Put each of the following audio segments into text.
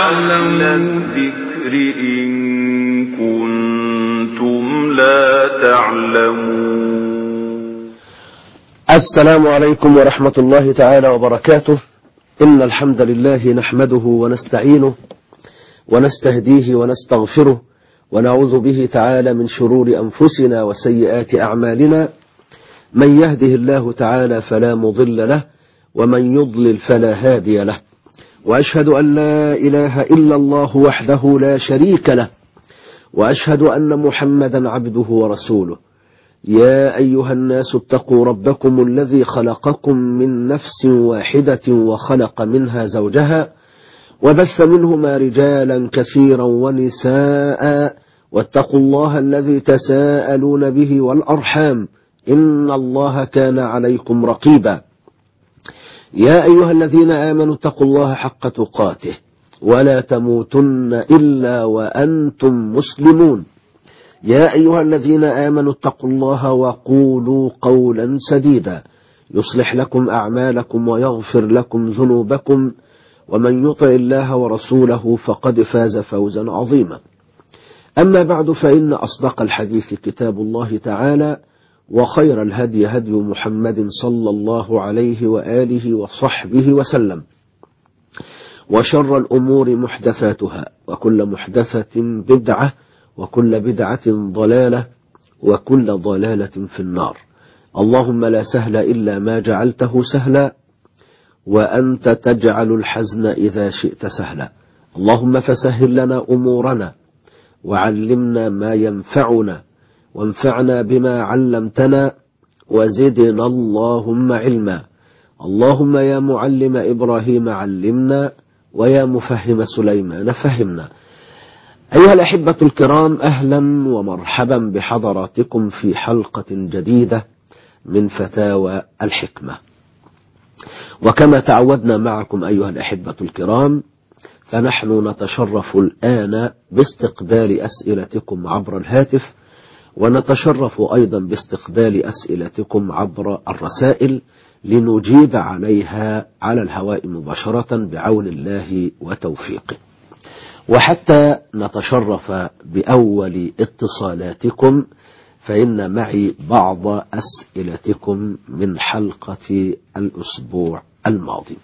أهل الذكر إن كنتم لا تعلمون. السلام عليكم ورحمة الله تعالى وبركاته. إن الحمد لله نحمده ونستعينه ونستهديه ونستغفره ونعوذ به تعالى من شرور أنفسنا وسيئات أعمالنا. من يهده الله تعالى فلا مضل له ومن يضلل فلا هادي له، وأشهد أن لا إله إلا الله وحده لا شريك له، وأشهد أن محمدا عبده ورسوله. يا أيها الناس اتقوا ربكم الذي خلقكم من نفس واحدة وخلق منها زوجها وبث منهما رجالا كثيرا ونساء، واتقوا الله الذي تساءلون به والأرحام إن الله كان عليكم رقيبا. يا أيها الذين آمنوا اتقوا الله حق تقاته ولا تموتن إلا وأنتم مسلمون. يا أيها الذين آمنوا اتقوا الله وقولوا قولا سديدا يصلح لكم أعمالكم ويغفر لكم ذنوبكم، ومن يطع الله ورسوله فقد فاز فوزا عظيما. أما بعد، فإن أصدق الحديث كتاب الله تعالى، وخير الهدي هدي محمد صلى الله عليه وآله وصحبه وسلم، وشر الأمور محدثاتها، وكل محدثة بدعة، وكل بدعة ضلالة، وكل ضلالة في النار. اللهم لا سهل إلا ما جعلته سهلا، وأنت تجعل الحزن إذا شئت سهلا. اللهم فسهل لنا أمورنا، وعلمنا ما ينفعنا، وانفعنا بما علمتنا، وزدنا اللهم علما. اللهم يا معلم إبراهيم علمنا، ويا مفهم سليمان فهمنا. أيها الأحبة الكرام، أهلا ومرحبا بحضراتكم في حلقة جديدة من فتاوى الحكمة. وكما تعودنا معكم أيها الأحبة الكرام، فنحن نتشرف الآن باستقبال أسئلتكم عبر الهاتف، ونتشرف أيضا باستقبال أسئلتكم عبر الرسائل لنجيب عليها على الهواء مباشرة بعون الله وتوفيقه. وحتى نتشرف بأول اتصالاتكم، فإن معي بعض أسئلتكم من حلقة الأسبوع الماضي.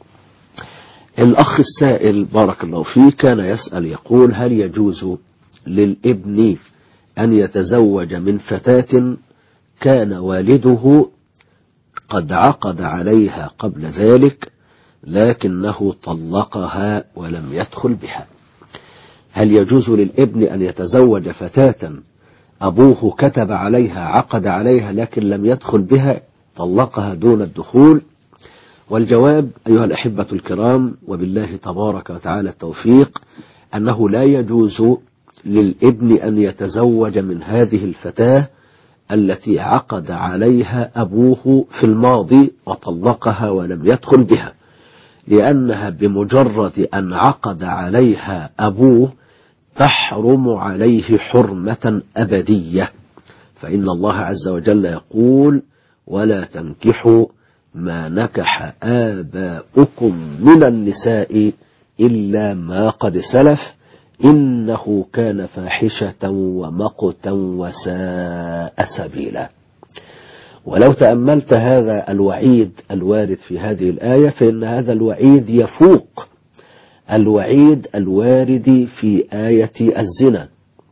الأخ السائل بارك الله فيه كان يسأل يقول: هل يجوز للابن أن يتزوج من فتاة كان والده قد عقد عليها قبل ذلك لكنه طلقها ولم يدخل بها؟ هل يجوز للابن أن يتزوج فتاة أبوه كتب عليها عقد عليها لكن لم يدخل بها، طلقها دون الدخول؟ والجواب أيها الأحبة الكرام، وبالله تبارك وتعالى التوفيق، أنه لا يجوز للابن أن يتزوج من هذه الفتاة التي عقد عليها أبوه في الماضي وطلقها ولم يدخل بها، لأنها بمجرد أن عقد عليها أبوه تحرم عليه حرمة أبدية. فإن الله عز وجل يقول: ولا تنكحوا ما نكح آباؤكم من النساء إلا ما قد سلف إنه كان فاحشة ومقتا وساء سبيلا. ولو تأملت هذا الوعيد الوارد في هذه الآية، فإن هذا الوعيد يفوق الوعيد الوارد في آية الزنا: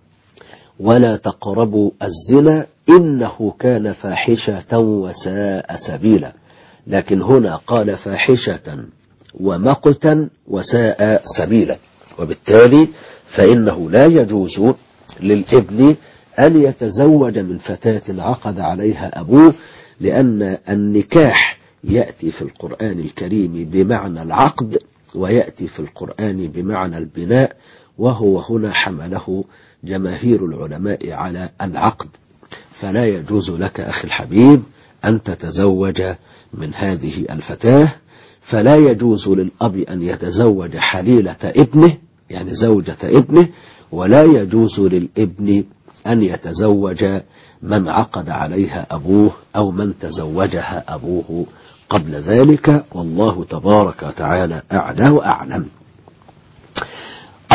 ولا تقربوا الزنا إنه كان فاحشة وساء سبيلا. لكن هنا قال فاحشة ومقتا وساء سبيلا، وبالتالي فإنه لا يجوز للابن أن يتزوج من فتاة عقد عليها أبوه، لأن النكاح يأتي في القرآن الكريم بمعنى العقد، ويأتي في القرآن بمعنى البناء، وهو هنا حمله جماهير العلماء على العقد. فلا يجوز لك أخي الحبيب أن تتزوج من هذه الفتاة. فلا يجوز للأب أن يتزوج حليلة ابنه، يعني زوجة ابنه، ولا يجوز للابن أن يتزوج من عقد عليها أبوه أو من تزوجها أبوه قبل ذلك، والله تبارك وتعالى أعلى وأعلم.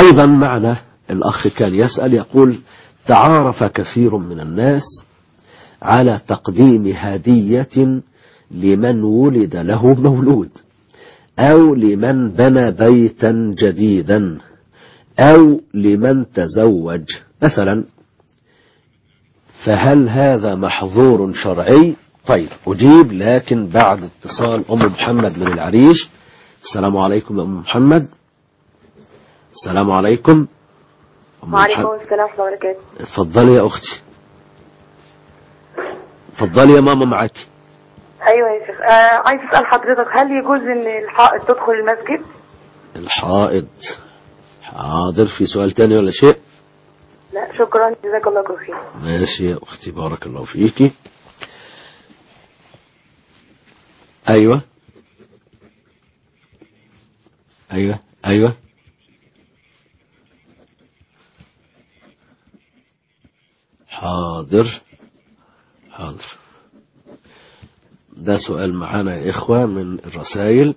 أيضا معنا الأخ كان يسأل يقول: تعارف كثير من الناس على تقديم هدية لمن ولد له مولود، أو لمن بنى بيتا جديدا، أو لمن تزوج مثلا، فهل هذا محظور شرعي؟ طيب أجيب، لكن بعد اتصال أم محمد من العريش. السلام عليكم يا أم محمد. السلام عليكم. وعليكم السلام ورحمة الله وبركاته. اتفضلي يا أختي، اتفضلي يا ماما معاك. أيوة يا شيخ، عايز أسأل حضرتك، هل يجوز إن الحائض تدخل المسجد؟ الحائض، حاضر. في سؤال تاني ولا شيء؟ لا شكرا، جزاك الله كل خير. ماشي يا أختي، بارك الله فيكي. أيوة أيوة أيوة. حاضر حاضر. ده سؤال معانا يا إخوة من الرسائل،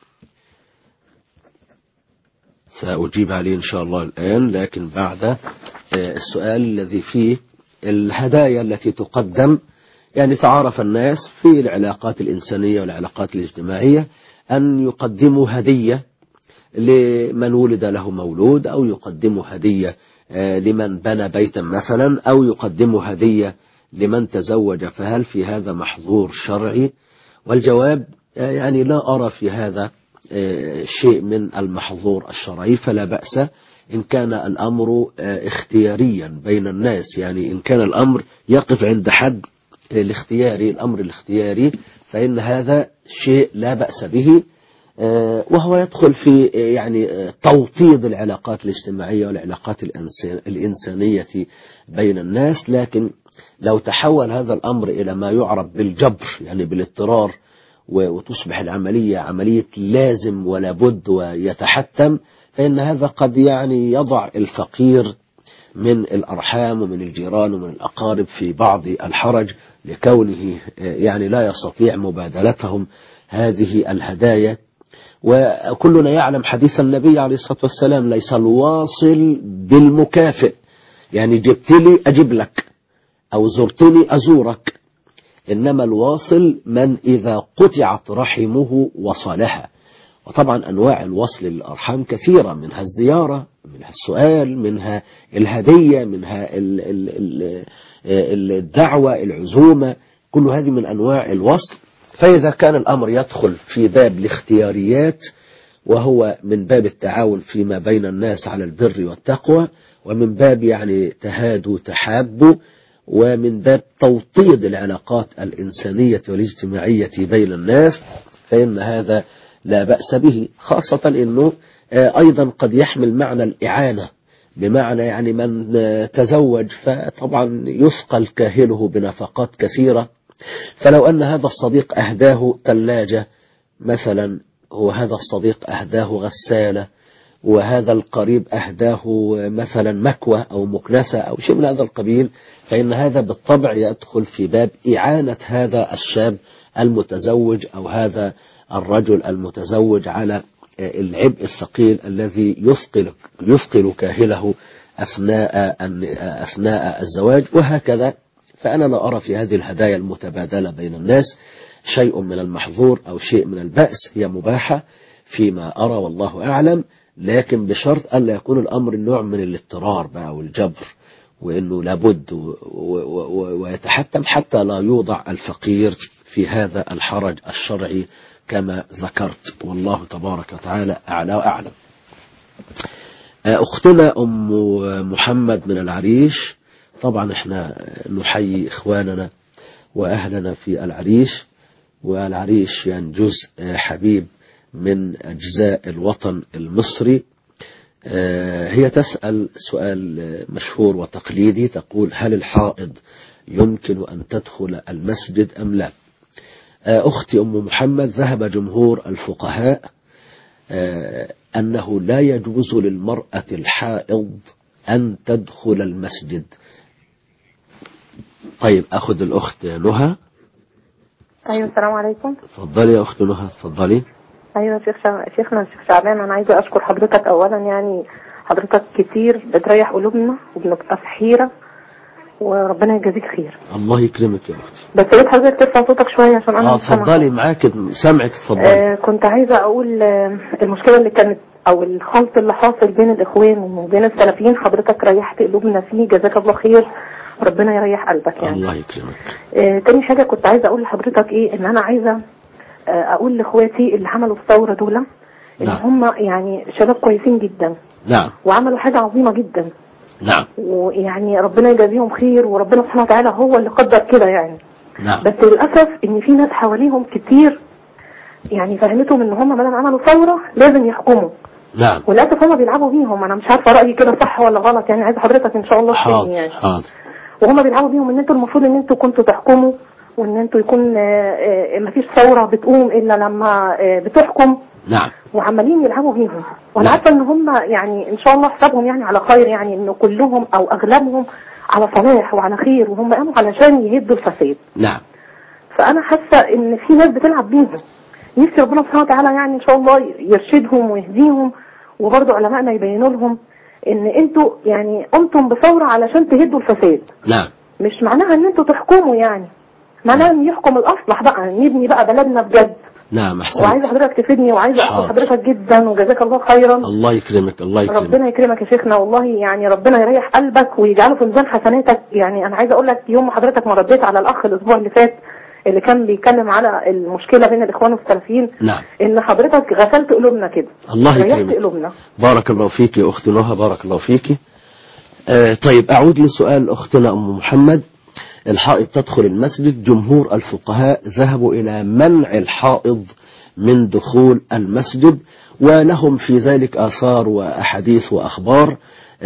سأجيب عليه إن شاء الله الآن، لكن بعد السؤال الذي فيه الهدايا التي تقدم. يعني تعارف الناس في العلاقات الإنسانية والعلاقات الاجتماعية أن يقدموا هدية لمن ولد له مولود، أو يقدموا هدية لمن بنى بيتا مثلا، أو يقدموا هدية لمن تزوج، فهل في هذا محظور شرعي؟ والجواب يعني لا أرى في هذا شيء من المحظور الشرعي، فلا بأس إن كان الأمر اختياريا بين الناس. يعني إن كان الأمر يقف عند حد الاختياري، الأمر الاختياري، فإن هذا شيء لا بأس به، وهو يدخل في يعني توطيد العلاقات الاجتماعية والعلاقات الإنسانية بين الناس. لكن لو تحول هذا الأمر إلى ما يعرف بالجبر، يعني بالاضطرار، وتصبح العملية عملية لازم ولا بد ويتحتم، فإن هذا قد يعني يضع الفقير من الأرحام ومن الجيران ومن الأقارب في بعض الحرج، لكونه يعني لا يستطيع مبادلتهم هذه الهدايا. وكلنا يعلم حديث النبي عليه الصلاة والسلام: ليس الواصل بالمكافئ، يعني جبت لي أجيب لك، أو زرتني أزورك، إنما الواصل من إذا قطعت رحمه وصلها. وطبعا أنواع الوصل للأرحام كثيرة، منها الزيارة، منها السؤال، منها الهدية، منها الدعوة، العزومة، كل هذه من أنواع الوصل. فإذا كان الأمر يدخل في باب الاختياريات، وهو من باب التعاون فيما بين الناس على البر والتقوى، ومن باب يعني تهادوا تحابوا، ومن باب توطيد العلاقات الإنسانية والاجتماعية بين الناس، فإن هذا لا بأس به، خاصة أنه أيضا قد يحمل معنى الإعانة، بمعنى يعني من تزوج فطبعا يثقل كاهله بنفقات كثيرة، فلو أن هذا الصديق أهداه ثلاجة مثلا، وهذا الصديق أهداه غسالة، وهذا القريب أهداه مثلا مكوى أو مكنسة أو شيء من هذا القبيل، فإن هذا بالطبع يدخل في باب إعانة هذا الشاب المتزوج أو هذا الرجل المتزوج على العبء الثقيل الذي يثقل كاهله أثناء الزواج، وهكذا. فأنا لا أرى في هذه الهدايا المتبادلة بين الناس شيء من المحظور أو شيء من البأس، هي مباحة فيما أرى والله أعلم، لكن بشرط ألا يكون الأمر نوع من الاضطرار بقى والجبر، وإنه لابد ويتحتم حتى لا يوضع الفقير في هذا الحرج الشرعي كما ذكرت، والله تبارك وتعالى أعلى وأعلم. أختنا أم محمد من العريش، طبعا احنا نحيي إخواننا وأهلنا في العريش، والعريش يعني جزء حبيب من أجزاء الوطن المصري. هي تسأل سؤال مشهور وتقليدي، تقول: هل الحائض يمكن أن تدخل المسجد أم لا؟ أختي أم محمد، ذهب جمهور الفقهاء أنه لا يجوز للمرأة الحائض أن تدخل المسجد. طيب أخذ الأخت نهى. أيوة السلام عليكم. تفضلي يا أخت نهى، تفضلي. أيوة شيخنا الشيخ شعبان، أنا عايزة أشكر حضرتك أولا يعني حضرتك كتير بتريح قلوبنا وبنبقى في حيرة، وربنا يجازيك خير. الله يكرمك يا أختي. بس يا ريت حضرتك ترفع صوتك شوية عشان أنا مش سامعة. اتفضلي معاك سامعك، اتفضلي. كنت عايزة أقول المشكلة اللي كانت أو الخلط اللي حاصل بين الإخوان وبين السلفيين، حضرتك ريحت قلوبنا فيه، جزاك الله خير، ربنا يريح قلبك يعني. الله يكرمك. تاني حاجة كنت عايزة أقول لحضرتك إيه، إن أنا عايزة أقول لإخواتي اللي عملوا الثورة دول إن هم يعني شباب كويسين جدا. نعم. وعملوا حاجة عظيمة جدا. نعم. ويعني ربنا يجازيهم خير، وربنا سبحانه وتعالى هو اللي قدر كده يعني. نعم. بس للأسف إن في ناس حواليهم كتير يعني فهمتهم إن هم ما دام عملوا ثورة لازم يحكموا. نعم. وللأسف هم بيلعبوا بيهم. أنا مش عارفة رأيي كده صح ولا غلط يعني، عايز حضرتك إن شاء الله تفهمني يعني. حاضر. وهم بيلعبوا بيهم إن أنتوا المفروض إن أنتوا كنتوا تحكموا، وإن أنتوا يكون مفيش ثورة بتقوم إلا لما بتحكم. نعم. وعمالين يلعبوا بيهم، وانا عارفه ان هم يعني ان شاء الله حسابهم يعني على خير، يعني ان كلهم او اغلبهم على صلاح وعلى خير، وهم قاموا علشان يهدوا الفساد. نعم. فانا حاسه ان في ناس بتلعب بيهم، نفسي ربنا سبحانه وتعالى يعني ان شاء الله يرشدهم ويهديهم، وبرضه علمائنا يبينوا لهم ان انتوا يعني قمتم بثوره علشان تهدوا الفساد. نعم. مش معناها ان انتوا تحكموا يعني، معناها ان يحكم الاصلح بقى، نبني بقى بلدنا بجد. نعم. احسنت. وعايزه حضرتك تفيدني، وعايزه اشكر حضرتك جدا، وجزاك الله خيرا. الله يكرمك. الله يكرمك. ربنا يكرمك يا شيخنا، والله يعني ربنا يريح قلبك ويجعله في ميزان حسناتك. يعني انا عايزه اقول لك يوم ما حضرتك ما رديت على الاخ الاسبوع اللي فات اللي كان بيتكلم على المشكله بين الاخوان والسلفيين، نعم، ان حضرتك غسلت قلوبنا كده. الله يكرمك. ريحت قلوبنا. بارك الله فيك يا اختي نهى، بارك الله فيك. طيب اعود لسؤال اختنا ام محمد. الحائض تدخل المسجد، جمهور الفقهاء ذهبوا إلى منع الحائض من دخول المسجد، ولهم في ذلك آثار وأحاديث وأخبار،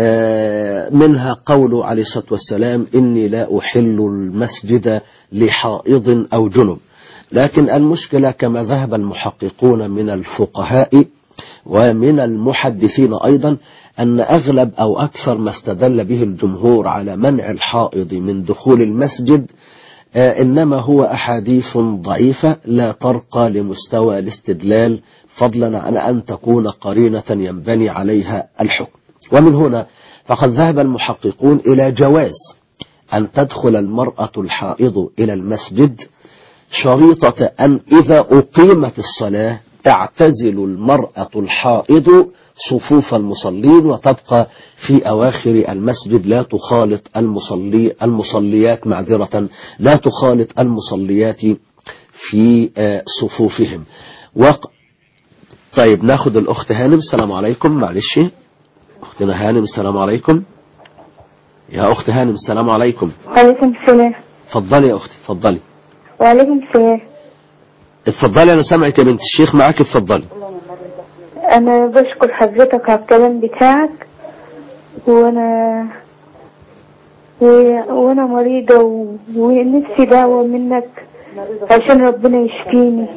منها قول عليه الصلاة والسلام: إني لا أحل المسجد لحائض أو جنب. لكن المشكلة كما ذهب المحققون من الفقهاء ومن المحدثين أيضا أن أغلب أو أكثر ما استدل به الجمهور على منع الحائض من دخول المسجد إنما هو أحاديث ضعيفة لا ترقى لمستوى الاستدلال، فضلا عن أن تكون قرينة ينبني عليها الحكم. ومن هنا فقد ذهب المحققون إلى جواز أن تدخل المرأة الحائض إلى المسجد، شريطة أن إذا أقيمت الصلاة تعتزل المرأة الحائض صفوف المصلين وتبقى في أواخر المسجد، لا تخالط المصليات معذرة لا تخالط المصليات في صفوفهم. طيب ناخد الأخت هانم. السلام عليكم. معلش أختنا هانم، السلام عليكم. يا أخت هانم السلام عليكم. وعليكم السلام. اتفضلي يا أختي، اتفضلي. وعليكم السلام. اتفضلي، أنا سامعك يا بنت الشيخ، معاك، اتفضلي. أنا بشكر حضرتك على الكلام بتاعك، وأنا مريضة ونفسي دعوة منك عشان ربنا يشفيني.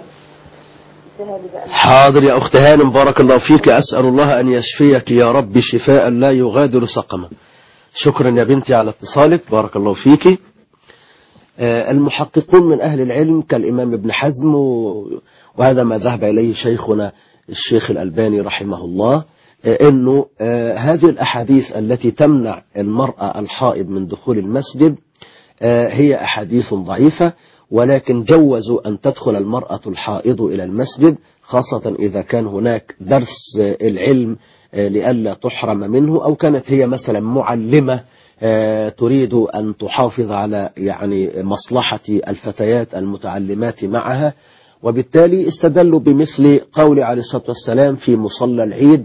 حاضر يا أخت هانم، بارك الله فيك، أسأل الله أن يشفيك يا رب شفاء لا يغادر سقما. شكرا يا بنتي على اتصالك، بارك الله فيك. المحققون من أهل العلم كالإمام ابن حزم وهذا ما ذهب إليه شيخنا الشيخ الألباني رحمه الله، أنه هذه الأحاديث التي تمنع المرأة الحائض من دخول المسجد هي أحاديث ضعيفة، ولكن جوزوا أن تدخل المرأة الحائض إلى المسجد، خاصة إذا كان هناك درس العلم لئلا تحرم منه، أو كانت هي مثلا معلمة تريد أن تحافظ على يعني مصلحة الفتيات المتعلمات معها. وبالتالي استدلوا بمثل قول عليه الصلاة والسلام في مصلى العيد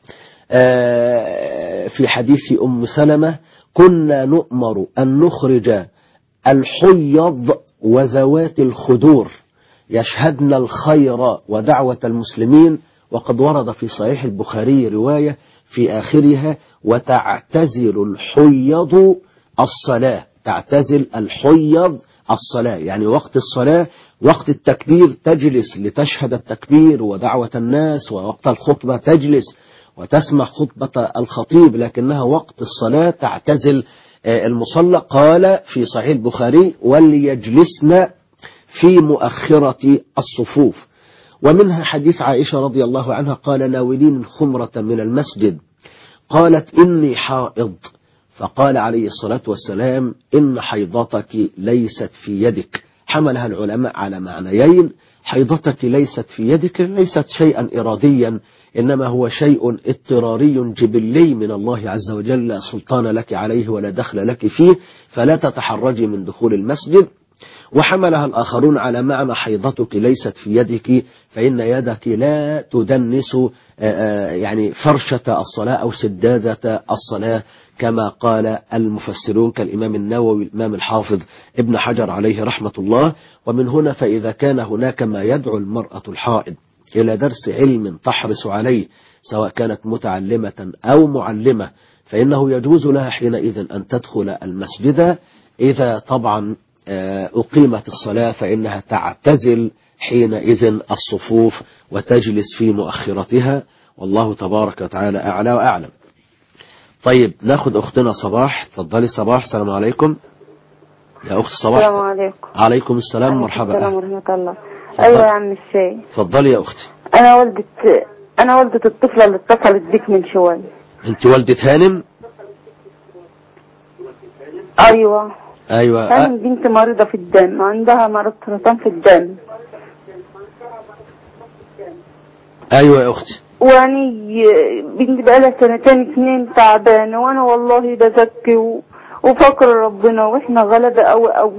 في حديث أم سلمة: كنا نؤمر أن نخرج الحيض وذوات الخدور يشهدن الخير ودعوة المسلمين. وقد ورد في صحيح البخاري رواية في آخرها: وتعتزل الحيض الصلاة. تعتزل الحيض الصلاة يعني وقت الصلاة، وقت التكبير تجلس لتشهد التكبير ودعوة الناس، ووقت الخطبة تجلس وتسمع خطبة الخطيب، لكنها وقت الصلاة تعتزل المصلى. قال في صحيح البخاري: وليجلسن في مؤخرة الصفوف. ومنها حديث عائشة رضي الله عنها: قال: ناولين خمرة من المسجد قالت إني حائض، فقال عليه الصلاة والسلام إن حيضتك ليست في يدك. حملها العلماء على معنيين: حيضتك ليست في يدك ليست شيئا إراديا، إنما هو شيء اضطراري جبلي من الله عز وجل، لا سلطان لك عليه ولا دخل لك فيه، فلا تتحرجي من دخول المسجد. وحملها الآخرون على معنى حيضتك ليست في يدك فإن يدك لا تدنس يعني فرشة الصلاة أو سدادة الصلاة، كما قال المفسرون كالإمام النووي والإمام الحافظ ابن حجر عليه رحمة الله. ومن هنا فإذا كان هناك ما يدعو المرأة الحائض إلى درس علم تحرص عليه سواء كانت متعلمة أو معلمة، فإنه يجوز لها حينئذ أن تدخل المسجد. إذا طبعا أقيمت الصلاة فإنها تعتزل حينئذ الصفوف وتجلس في مؤخرتها، والله تبارك وتعالى أعلى وأعلم. طيب ناخد أختنا صباح. تفضلي صباح. السلام عليكم يا أخت صباح. السلام عليكم. عليكم السلام. مرحبا. السلام ورحمة الله. أيوة يا عم الشاي. تفضلي يا أختي. أنا والدة الطفلة اللي اتصلت بك من شوية. أنت والدة هانم؟ أيوة. هانم بنت مريضة في الدم، عندها مرض سرطان في الدم. أيوة يا أختي. ويعني بنت بقالها 2 تعبانة، وأنا والله بزكي وفكر ربنا، وإحنا غلبة أوي.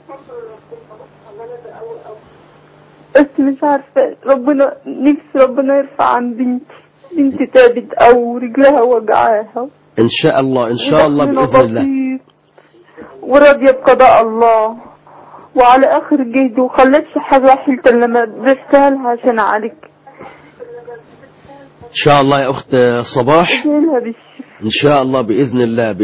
بس مش عارفة نفسي ربنا يرفع عن بنتي تعبت أو رجلها وجعاها. إن شاء الله بإذن الله. وراضية بقضاء الله وعلى آخر جهد، وخلتش حاجة حلت لما درستها لها عشان عليك. إن شاء الله يا أخت صباح. إن شاء الله بإذن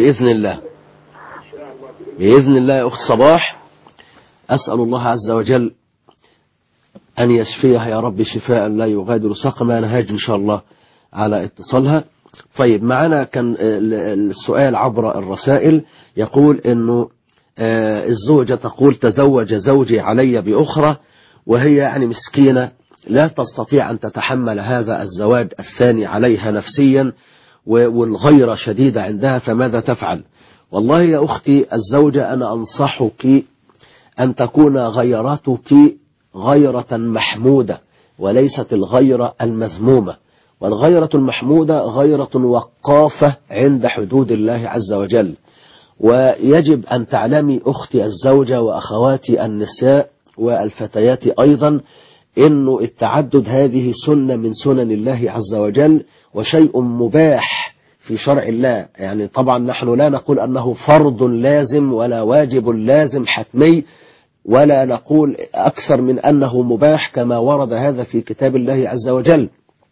الله يا أخت صباح. أسأل الله عز وجل أن يشفيها يا رب شفاء لا يغادر سقما. نهاج إن شاء الله على اتصالها. طيب معنا كان السؤال عبر الرسائل يقول إنه الزوجة تقول تزوج زوجي علي بأخرى، وهي يعني مسكينة لا تستطيع أن تتحمل هذا الزواج الثاني عليها نفسيا، والغيرة شديدة عندها، فماذا تفعل؟ والله يا أختي الزوجة أنا أنصحك أن تكون غيرتك غيرة محمودة وليست الغيرة المذمومة. والغيرة المحمودة غيرة وقافة عند حدود الله عز وجل. ويجب أن تعلمي أختي الزوجة وأخواتي النساء والفتيات أيضا إنه التعدد هذه سنة من سنن الله عز وجل، وشيء مباح في شرع الله. يعني طبعا نحن لا نقول أنه فرض لازم ولا واجب لازم حتمي، ولا نقول أكثر من أنه مباح كما ورد هذا في كتاب الله عز وجل.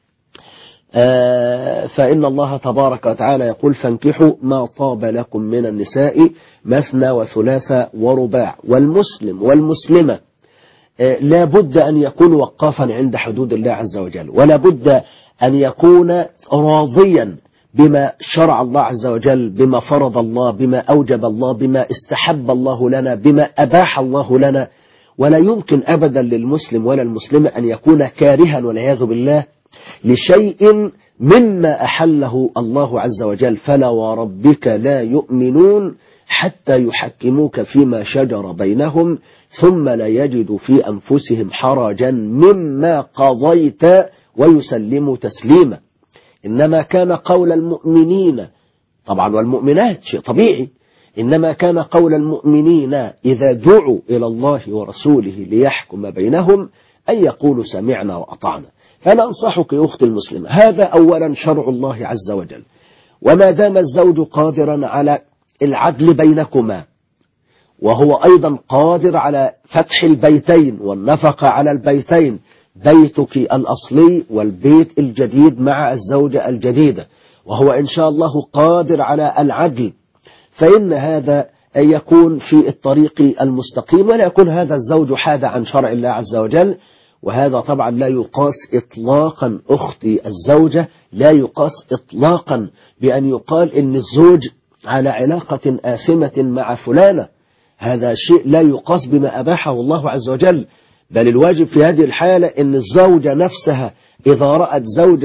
فإن الله تبارك وتعالى يقول فانكحوا ما طاب لكم من النساء مثنى وثلاث ورباع. والمسلم والمسلمة لا بد أن يكون وقافا عند حدود الله عز وجل، ولا بد أن يكون راضيا بما شرع الله عز وجل، بما فرض الله، بما أوجب الله، بما استحب الله لنا، بما أباح الله لنا. ولا يمكن أبدا للمسلم ولا المسلمة أن يكون كارها والعياذ بالله لشيء مما أحله الله عز وجل. فلا وربك لا يؤمنون حتى يحكموك فيما شجر بينهم ثم لا يجدوا في أنفسهم حرجا مما قضيت ويسلموا تسليما. إنما كان قول المؤمنين طبعا والمؤمنات شيء طبيعي، إنما كان قول المؤمنين إذا دعوا إلى الله ورسوله ليحكم بينهم أن يقولوا سمعنا وأطعنا. فأنا أنصحك يا أختي المسلمة، هذا أولا شرع الله عز وجل، وما دام الزوج قادرا على العدل بينكما، وهو أيضا قادر على فتح البيتين والنفقة على البيتين، بيتك الأصلي والبيت الجديد مع الزوجة الجديدة، وهو إن شاء الله قادر على العدل، فإن هذا يكون في الطريق المستقيم، ولا يكون هذا الزوج حاد عن شرع الله عز وجل. وهذا طبعا لا يقاس إطلاقا أختي الزوجة، لا يقاس إطلاقا بأن يقال إن الزوج على علاقة آثمة مع فلانة. هذا شيء لا يقاس بما أباحه الله عز وجل، بل الواجب في هذه الحالة إن الزوجة نفسها إذا رأت زوجها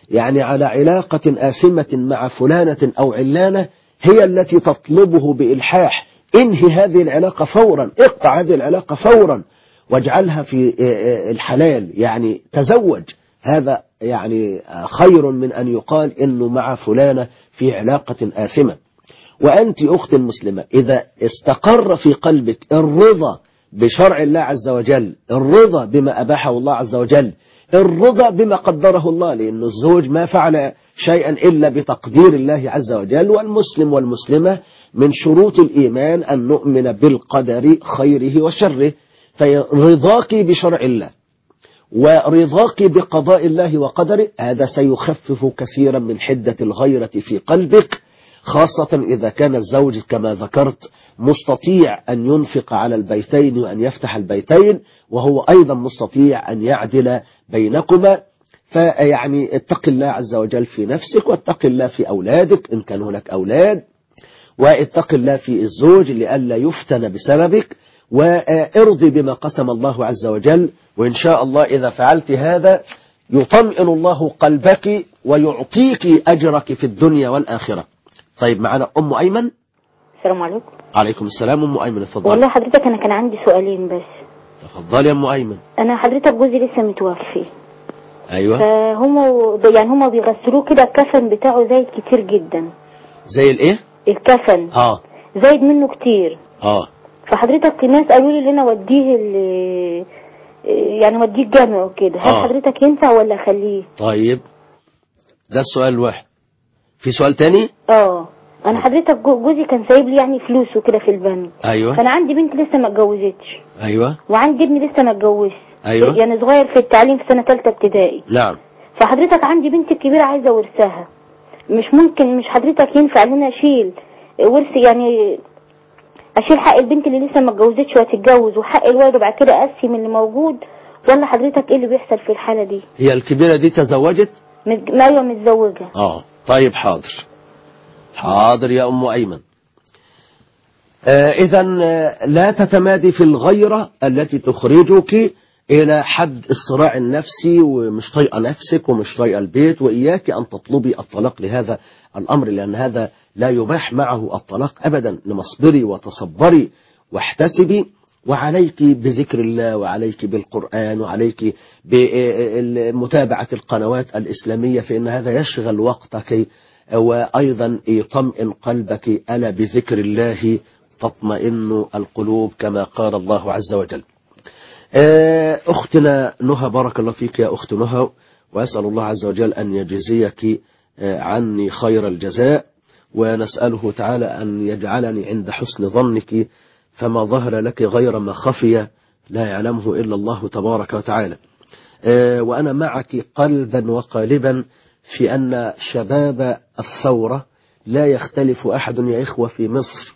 يعني على علاقة آثمة مع فلانة أو علانة هي التي تطلبه بإلحاح، انهي هذه العلاقة فورا، اقطع هذه العلاقة فورا واجعلها في الحلال، يعني تزوج. هذا يعني خير من أن يقال إنه مع فلانة في علاقة آثمة. وأنت أخت مسلمة إذا استقر في قلبك الرضا بشرع الله عز وجل، الرضا بما أباحه الله عز وجل، الرضا بما قدره الله، لأن الزوج ما فعل شيئا إلا بتقدير الله عز وجل، والمسلم والمسلمة من شروط الإيمان أن نؤمن بالقدر خيره وشره. فرضاك بشرع الله ورضاك بقضاء الله وقدره هذا سيخفف كثيرا من حدة الغيرة في قلبك، خاصة إذا كان الزوج كما ذكرت مستطيع أن ينفق على البيتين وأن يفتح البيتين، وهو أيضا مستطيع أن يعدل بينكما. فيعني اتق الله عز وجل في نفسك، واتق الله في أولادك إن كان هناك أولاد، واتق الله في الزوج لئلا يفتن بسببك، وارضي بما قسم الله عز وجل. وإن شاء الله إذا فعلت هذا يطمئن الله قلبك ويعطيك أجرك في الدنيا والآخرة. طيب معنا أم أيمن. السلام عليكم. عليكم السلام. أم أيمن اتفضل. والله حضرتك أنا كان عندي سؤالين بس. تفضل يا أم أيمن. أنا حضرتك جوزي لسه متوفي. أيوة. فهم بيغسلوه كده، الكفن بتاعه زايد كتير جدا. زي الإيه؟ الكفن. زايد منه كتير. فحضرتك ناس قالوا لي ان انا وديه يعني وديه الجامع وكده، هل حضرتك ينفع ولا اخليه؟ طيب ده السؤال الواحد. في سؤال تاني؟ انا حضرتك جوزي كان سايب لي يعني فلوس وكده في البنك. ايوه. فانا عندي بنت لسه ما اتجوزتش. ايوه. وعندي ابني لسه ما اتجوزش. ايوه. يعني صغير في التعليم في سنه 3 ابتدائي. نعم. فحضرتك عندي بنت الكبيره عايزه ورثها، مش حضرتك ينفع ان انا اشيل ورث، يعني اشيل حق البنت اللي لسه ما اتجوزتش وهتتجوز وحق الواد وبعد كده اقسم اللي موجود، ولا حضرتك ايه اللي بيحصل في الحاله دي؟ هي الكبيره دي تزوجت؟ ايوه متزوجه. طيب حاضر يا ام ايمن. اذا لا تتمادي في الغيره التي تخرجك الى حد الصراع النفسي، ومش طايقه نفسك ومش طايقه البيت، واياك ان تطلبي الطلاق لهذا الامر، لان هذا لا يباح معه الطلاق ابدا. اصبري وتصبري واحتسبي، وعليك بذكر الله، وعليك بالقرآن، وعليك بمتابعة القنوات الإسلامية، فإن هذا يشغل وقتك وأيضا يطمئن قلبك. ألا بذكر الله تطمئن القلوب كما قال الله عز وجل. أختنا نهى، بارك الله فيك يا أخت نهى، وأسأل الله عز وجل أن يجزيك عني خير الجزاء، ونسأله تعالى أن يجعلني عند حسن ظنك، فما ظهر لك غير ما خفي لا يعلمه إلا الله تبارك وتعالى. وأنا معك قلبا وقالبا في أن شباب الثورة لا يختلف أحد يا إخوة في مصر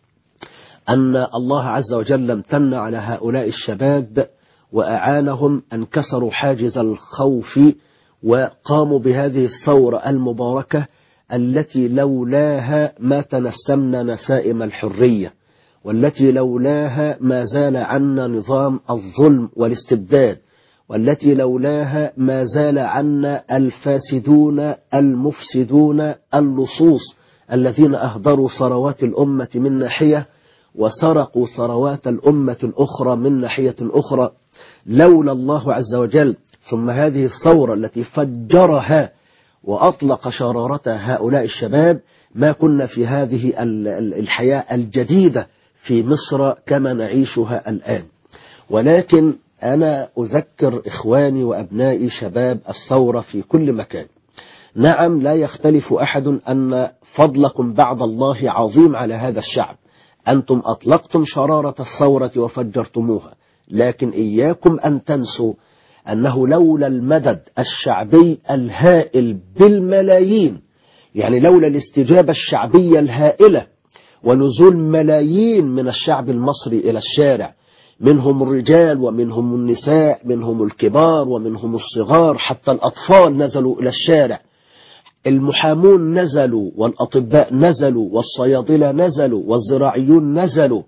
أن الله عز وجل امتن على هؤلاء الشباب وأعانهم أن كسروا حاجز الخوف وقاموا بهذه الثورة المباركة التي لولاها ما تنسمنا نسائم الحرية، والتي لولاها ما زال عنا نظام الظلم والاستبداد، والتي لولاها ما زال عنا الفاسدون المفسدون اللصوص الذين أهدروا ثروات الأمة من ناحية وسرقوا ثروات الأمة الأخرى من ناحية أخرى. لولا الله عز وجل ثم هذه الثورة التي فجرها وأطلق شرارة هؤلاء الشباب ما كنا في هذه الحياة الجديدة في مصر كما نعيشها الآن. ولكن أنا أذكر إخواني وأبنائي شباب الثورة في كل مكان، نعم لا يختلف أحد أن فضلكم بعد الله عظيم على هذا الشعب، أنتم أطلقتم شرارة الثورة وفجرتموها، لكن إياكم أن تنسوا أنه لولا المدد الشعبي الهائل بالملايين، يعني لولا الاستجابة الشعبية الهائلة ونزول ملايين من الشعب المصري إلى الشارع، منهم الرجال ومنهم النساء، منهم الكبار ومنهم الصغار، حتى الأطفال نزلوا إلى الشارع، المحامون نزلوا والأطباء نزلوا والصيادلة نزلوا والزراعيون نزلوا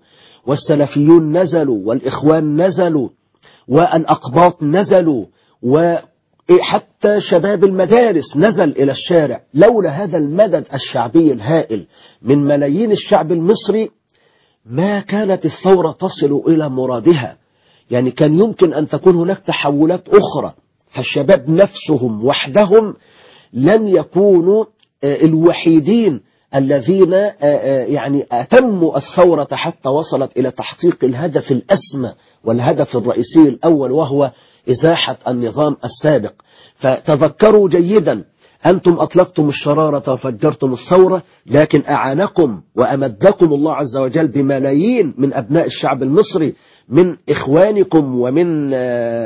والسلفيون نزلوا والإخوان نزلوا والأقباط نزلوا حتى شباب المدارس نزل إلى الشارع. لولا هذا المدد الشعبي الهائل من ملايين الشعب المصري ما كانت الثورة تصل إلى مرادها. يعني كان يمكن أن تكون هناك تحولات أخرى، فالشباب نفسهم وحدهم لن يكونوا الوحيدين الذين يعني أتموا الثورة حتى وصلت إلى تحقيق الهدف الأسمى والهدف الرئيسي الأول، وهو إزاحة النظام السابق. فتذكروا جيدا، أنتم أطلقتم الشرارة وفجرتم الثورة، لكن أعانكم وأمدكم الله عز وجل بملايين من أبناء الشعب المصري، من إخوانكم ومن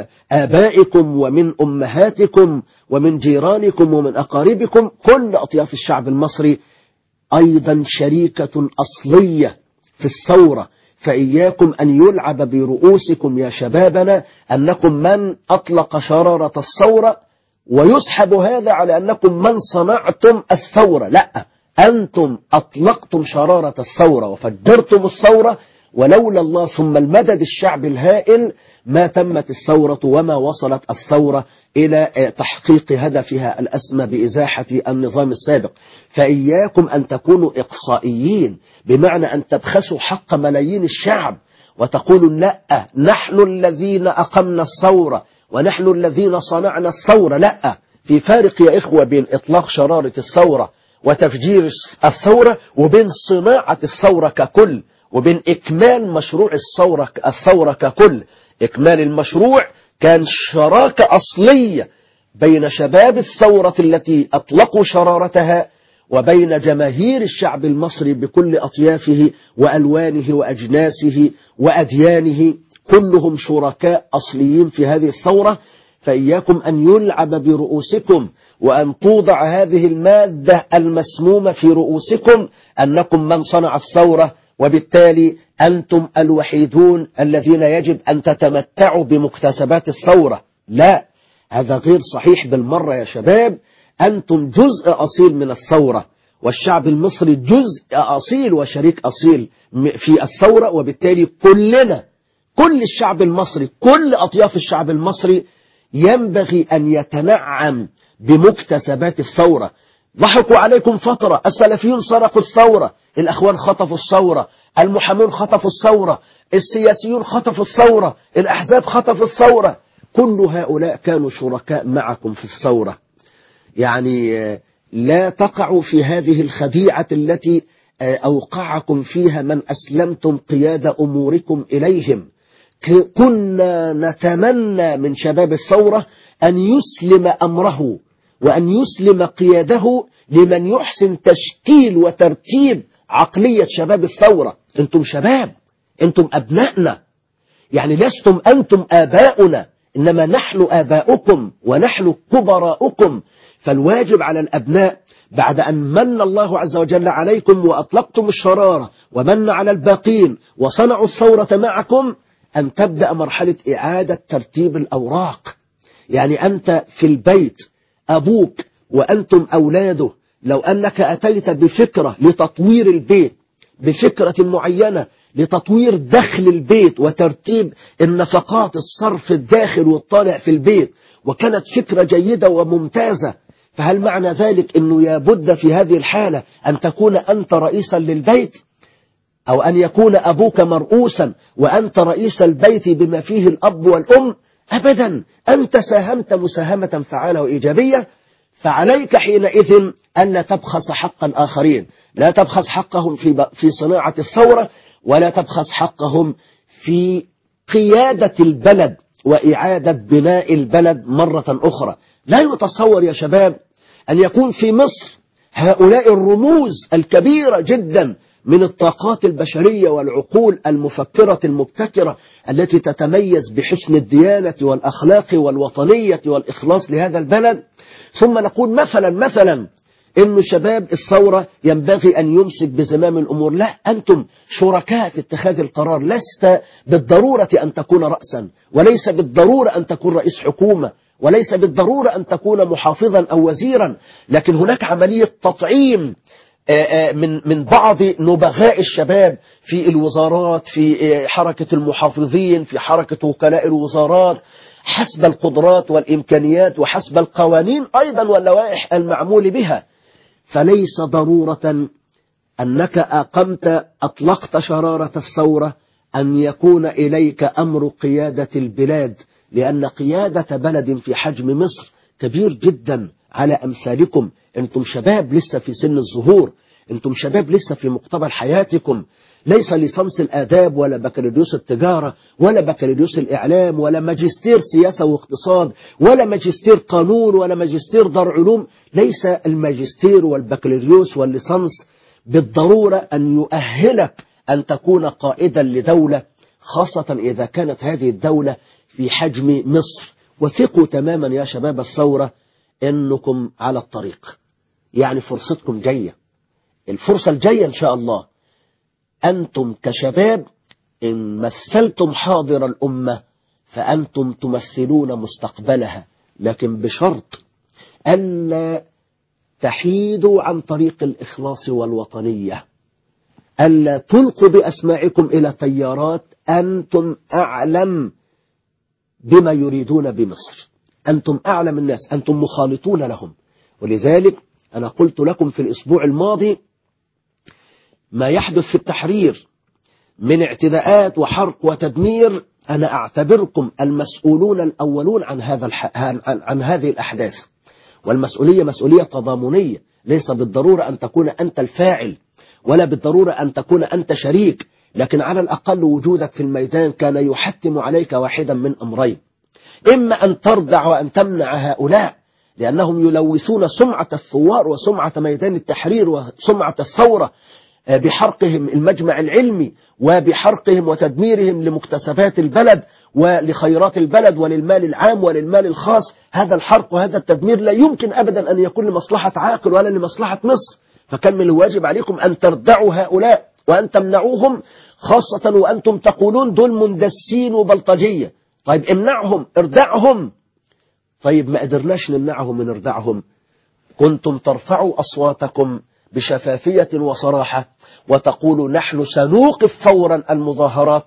آبائكم ومن أمهاتكم ومن جيرانكم ومن أقاربكم. كل أطياف الشعب المصري أيضا شريكة أصلية في الثورة. فإياكم أن يلعب برؤوسكم يا شبابنا أنكم من أطلق شرارة الثورة ويسحب هذا على أنكم من صنعتم الثورة. لا، أنتم أطلقتم شرارة الثورة وفجرتم الثورة، ولولا الله ثم المدد الشعبي الهائل ما تمت الثورة وما وصلت الثورة إلى تحقيق هدفها الأسمى بإزاحة النظام السابق. فإياكم أن تكونوا إقصائيين، بمعنى أن تبخسوا حق ملايين الشعب وتقولوا لا نحن الذين أقمنا الثورة ونحن الذين صنعنا الثورة. لا، في فارق يا إخوة بين إطلاق شرارة الثورة وتفجير الثورة وبين صناعة الثورة ككل، وبين إكمال مشروع الثورة ككل. إكمال المشروع كان شراكة أصلية بين شباب الثورة التي أطلقوا شرارتها وبين جماهير الشعب المصري بكل أطيافه وألوانه وأجناسه وأديانه، كلهم شركاء أصليين في هذه الثورة. فإياكم أن يلعب برؤوسكم وأن توضع هذه المادة المسمومة في رؤوسكم أنكم من صنع الثورة، وبالتالي أنتم الوحيدون الذين يجب أن تتمتعوا بمكتسبات الثورة. لا، هذا غير صحيح بالمرة يا شباب. أنتم جزء أصيل من الثورة، والشعب المصري جزء أصيل وشريك أصيل في الثورة، وبالتالي كلنا، كل الشعب المصري، كل أطياف الشعب المصري ينبغي أن يتنعم بمكتسبات الثورة. ضحكوا عليكم فترة، السلفيون سرقوا الثورة، الأخوان خطفوا الثورة، المحامون خطفوا الثورة، السياسيون خطفوا الثورة، الأحزاب خطفوا الثورة. كل هؤلاء كانوا شركاء معكم في الثورة. يعني لا تقعوا في هذه الخديعة التي أوقعكم فيها من أسلمتم قيادة أموركم إليهم. كنا نتمنى من شباب الثورة أن يسلم أمره وأن يسلم قياده لمن يحسن تشكيل وترتيب عقلية شباب الثورة. أنتم شباب، أنتم أبنائنا، يعني لستم أنتم آباؤنا، إنما نحن آباؤكم ونحن كبراؤكم. فالواجب على الأبناء بعد أن من الله عز وجل عليكم وأطلقتم الشرارة ومن على الباقين وصنعوا الثورة معكم أن تبدأ مرحلة إعادة ترتيب الأوراق. يعني أنت في البيت أبوك وأنتم أولاده، لو أنك أتيت بفكرة لتطوير البيت، بفكرة معينة لتطوير دخل البيت وترتيب النفقات، الصرف الداخل والطالع في البيت، وكانت فكرة جيدة وممتازة، فهل معنى ذلك أنه يابد في هذه الحالة أن تكون أنت رئيسا للبيت، أو أن يكون أبوك مرؤوسا وأنت رئيس البيت بما فيه الأب والأم؟ أبدا، أنت ساهمت مساهمة فعالة وإيجابية. فعليك حينئذ أن لا تبخس حق الآخرين، لا تبخس حقهم في صناعة الثورة، ولا تبخس حقهم في قيادة البلد وإعادة بناء البلد مرة أخرى. لا يتصور يا شباب أن يكون في مصر هؤلاء الرموز الكبيرة جدا من الطاقات البشرية والعقول المفكرة المبتكرة التي تتميز بحسن الديانة والأخلاق والوطنية والإخلاص لهذا البلد، ثم نقول مثلا إن شباب الثورة ينبغي أن يمسك بزمام الأمور. لا، أنتم شركاء في اتخاذ القرار. لست بالضرورة أن تكون رأسا، وليس بالضرورة أن تكون رئيس حكومة، وليس بالضرورة أن تكون محافظا أو وزيرا، لكن هناك عملية تطعيم من بعض نبغاء الشباب في الوزارات، في حركة المحافظين، في حركة وكلاء الوزارات، حسب القدرات والإمكانيات وحسب القوانين أيضا واللوائح المعمول بها. فليس ضرورة أنك أطلقت شرارة الثورة أن يكون إليك أمر قيادة البلاد، لأن قيادة بلد في حجم مصر كبير جدا على أمثالكم. أنتم شباب لسه في سن الظهور، أنتم شباب لسه في مقتبل حياتكم، ليس ليسانس الآداب ولا بكالوريوس التجارة ولا بكالوريوس الإعلام ولا ماجستير سياسة واقتصاد ولا ماجستير قانون ولا ماجستير دار علوم. ليس الماجستير والبكالوريوس والليسانس بالضرورة أن يؤهلك أن تكون قائدا لدولة، خاصة إذا كانت هذه الدولة في حجم مصر. وثقوا تماما يا شباب الثورة أنكم على الطريق، يعني فرصتكم جاية، الفرصة الجاية إن شاء الله. أنتم كشباب إن مثلتم حاضر الأمة فأنتم تمثلون مستقبلها، لكن بشرط ألا تحيدوا عن طريق الإخلاص والوطنية، ألا تلقوا بأسماعكم إلى تيارات. أنتم أعلم بما يريدون بمصر، أنتم أعلم الناس، أنتم مخالطون لهم. ولذلك أنا قلت لكم في الأسبوع الماضي ما يحدث في التحرير من اعتداءات وحرق وتدمير، أنا أعتبركم المسؤولون الأولون عن هذه الأحداث. والمسؤولية مسؤولية تضامنية، ليس بالضرورة أن تكون أنت الفاعل ولا بالضرورة أن تكون أنت شريك، لكن على الأقل وجودك في الميدان كان يحتم عليك واحدا من أمرين: إما أن تردع وأن تمنع هؤلاء لأنهم يلوثون سمعة الثوار وسمعة ميدان التحرير وسمعة الثورة بحرقهم المجمع العلمي وبحرقهم وتدميرهم لمكتسبات البلد ولخيرات البلد وللمال العام وللمال الخاص. هذا الحرق وهذا التدمير لا يمكن أبدا أن يكون لمصلحة عاقل ولا لمصلحة مصر. فكان من الواجب عليكم أن تردعوا هؤلاء وأن تمنعوهم، خاصة وأنتم تقولون دول مندسين وبلطجية. طيب امنعهم، اردعهم. طيب ما قدرناش نمنعهم ونردعهم، كنتم ترفعوا أصواتكم بشفافية وصراحة وتقولوا نحن سنوقف فورا المظاهرات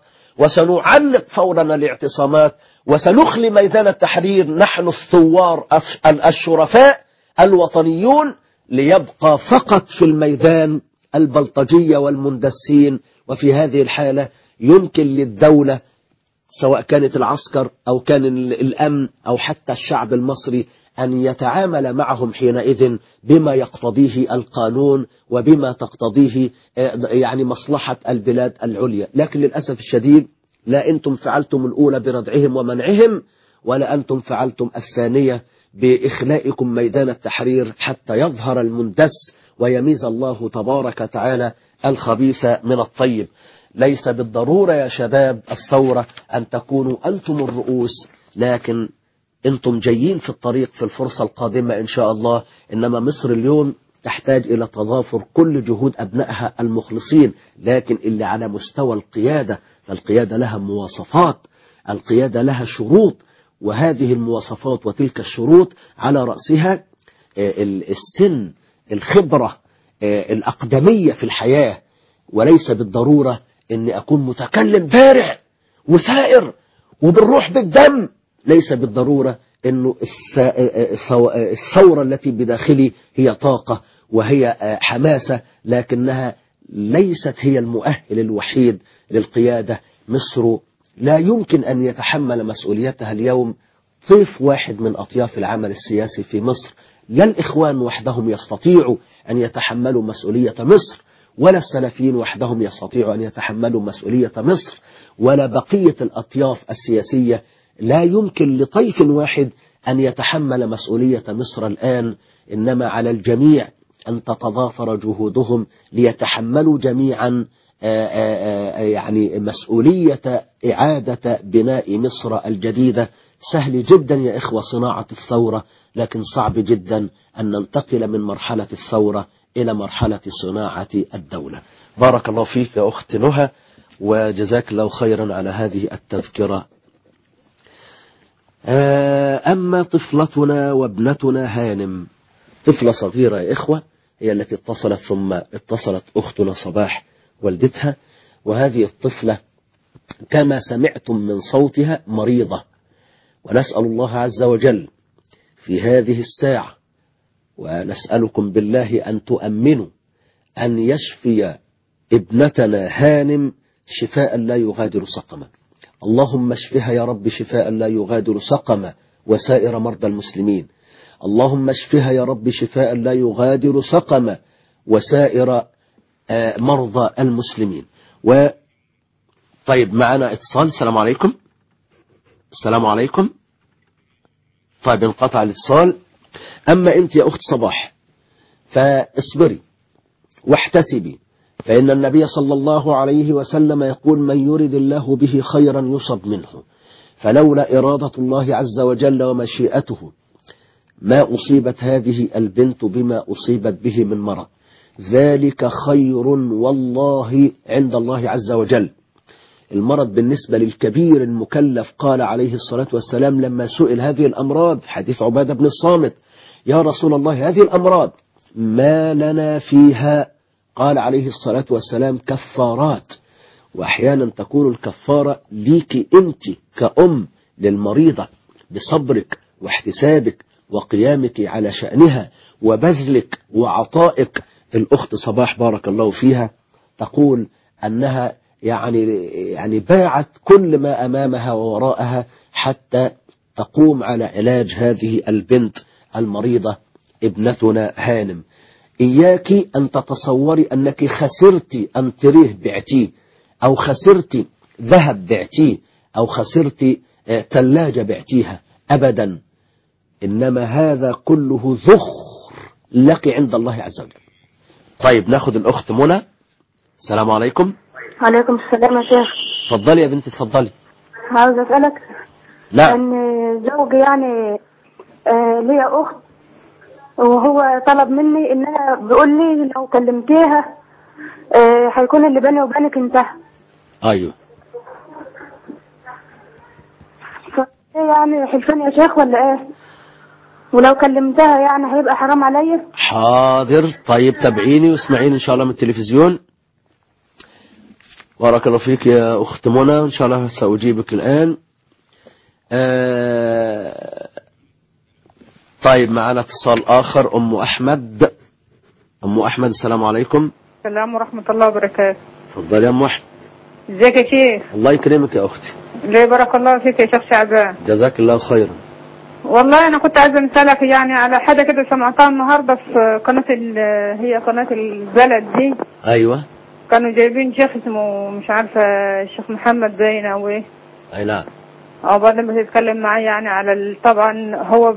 وسنعنق فورا الاعتصامات وسنخلي ميدان التحرير نحن الثوار الشرفاء الوطنيون، ليبقى فقط في الميدان البلطجية والمندسين. وفي هذه الحالة يمكن للدولة سواء كانت العسكر أو كان الأمن أو حتى الشعب المصري أن يتعامل معهم حينئذ بما يقتضيه القانون وبما تقتضيه يعني مصلحة البلاد العليا. لكن للأسف الشديد لا أنتم فعلتم الأولى بردعهم ومنعهم، ولا أنتم فعلتم الثانية بإخلائكم ميدان التحرير حتى يظهر المندس ويميز الله تبارك وتعالى الخبيث من الطيب. ليس بالضرورة يا شباب الثورة أن تكونوا أنتم الرؤوس، لكن أنتم جايين في الطريق في الفرصة القادمة إن شاء الله. إنما مصر اليوم تحتاج إلى تضافر كل جهود أبنائها المخلصين، لكن اللي على مستوى القيادة، فالقيادة لها مواصفات، القيادة لها شروط، وهذه المواصفات وتلك الشروط على رأسها السن، الخبرة، الأقدمية في الحياة. وليس بالضرورة أني أكون متكلم بارع وثائر وبالروح بالدم، ليس بالضرورة أنه الثورة التي بداخلي هي طاقة وهي حماسة، لكنها ليست هي المؤهل الوحيد للقيادة. مصر لا يمكن أن يتحمل مسؤوليتها اليوم طيف واحد من أطياف العمل السياسي في مصر. لا الإخوان وحدهم يستطيعوا أن يتحملوا مسؤولية مصر، ولا السلفيين وحدهم يستطيعوا أن يتحملوا مسؤولية مصر، ولا بقية الأطياف السياسية. لا يمكن لطيف واحد أن يتحمل مسؤولية مصر الآن، إنما على الجميع أن تتضافر جهودهم ليتحملوا جميعا يعني مسؤولية إعادة بناء مصر الجديدة. سهل جدا يا إخوة صناعة الثورة، لكن صعب جدا أن ننتقل من مرحلة الثورة إلى مرحلة صناعة الدولة. بارك الله فيك يا أخت نهى، وجزاك الله خيرا على هذه التذكرة. أما طفلتنا وابنتنا هانم، طفلة صغيرة يا إخوة، هي التي اتصلت، ثم اتصلت أختنا صباح والدتها، وهذه الطفلة كما سمعتم من صوتها مريضة، ونسأل الله عز وجل في هذه الساعة، ونسألكم بالله أن تؤمنوا أن يشفي ابنتنا هانم شفاء لا يغادر سقما. اللهم اشفها يا رب شفاء لا يغادر سقما وسائر مرضى المسلمين. اللهم اشفها يا رب شفاء لا يغادر سقما وسائر مرضى المسلمين. طيب معنا اتصال. السلام عليكم. السلام عليكم. طيب انقطع الاتصال. أما أنت يا أخت صباح فاصبري واحتسبي، فإن النبي صلى الله عليه وسلم يقول: من يرد الله به خيرا يصب منه، فلولا إرادة الله عز وجل ومشيئته ما أصيبت هذه البنت بما أصيبت به من مرض. ذلك خير والله عند الله عز وجل. المرض بالنسبة للكبير المكلف، قال عليه الصلاة والسلام لما سئل هذه الأمراض، حديث عبادة بن الصامت: يا رسول الله هذه الأمراض ما لنا فيها؟ قال عليه الصلاة والسلام: كفارات. وأحيانا تكون الكفارة ليك أنت كأم للمريضة بصبرك واحتسابك وقيامك على شأنها وبذلك وعطائك. الأخت صباح بارك الله فيها تقول أنها يعني باعت كل ما أمامها ووراءها حتى تقوم على علاج هذه البنت المريضة ابنتنا هانم. إياك أن تتصوري أنك خسرتي أنتريه بعتيه، أو خسرتي ذهب بعتيه، أو خسرتي ثلاجة بعتيها، أبدا. إنما هذا كله ذخر لك عند الله عز وجل. طيب ناخذ الأخت منى. السلام عليكم. عليكم السلام يا شيخ. اتفضلي يا بنتي اتفضلي. عاوز أسألك. لا. أن زوجي ليا أخت، وهو طلب مني إنها بيقول لي لو كلمتيها هيكون اللي بيني وبينك انتهى. أيوه. حلفان يا شيخ ولا إيه؟ ولو كلمتها هيبقى حرام عليا؟ حاضر. طيب تابعيني واسمعيني إن شاء الله من التلفزيون. بارك الله فيك يا أخت منى، إن شاء الله سأجيبك الآن. طيب معنا اتصال آخر. أم أحمد. أم أحمد السلام عليكم. السلام ورحمة الله وبركاته. تفضل يا أم أحمد. ازيك يا شيخ؟ الله يكرمك يا أختي. ليه بارك الله فيك يا شيخ شعبان. جزاك الله خيرا. والله أنا كنت عايزة أسألك على حاجة كده سمعتها النهاردة في قناة هي قناة البلد دي. أيوة. كانوا جايبين شيخ اسمه مش عارفة الشيخ محمد باين أو إيه. أي نعم. بعد ما تتكلم معي على طبعا هو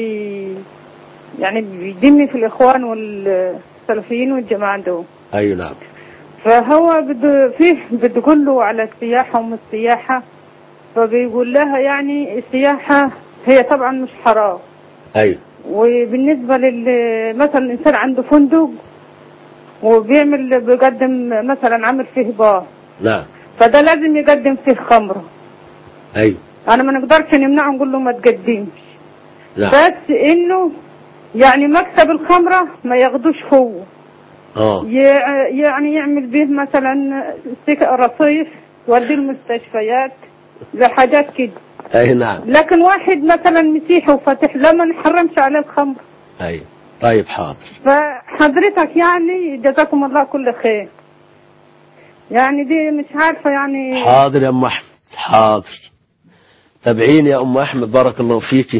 بيدمي في الإخوان والسلفيين والجماعة دول. أي نعم. فهو بده يقول له على السياحة ومش السياحة، فبيقول لها السياحة هي طبعا مش حرام. أيوة. وبالنسبة مثلا الإنسان عنده فندق بيقدم مثلا عامل فيه بار. نعم. فده لازم يقدم فيه خمرة. أيوة. أنا ما نقدرش نمنعه نقول له ما تقدمش. نعم. بس إنه مكسب الخمرة ما ياخدوش هو. يعمل به مثلا رصيف ودي المستشفيات لحاجات كده. أي نعم. لكن واحد مثلا مسيحي وفاتح لا ما نحرمش عليه الخمر. أي. طيب حاضر. فحضرتك جزاكم الله كل خير. دي مش عارفة حاضر يا أم أحمد حاضر. تابعيني يا أم أحمد بارك الله فيك.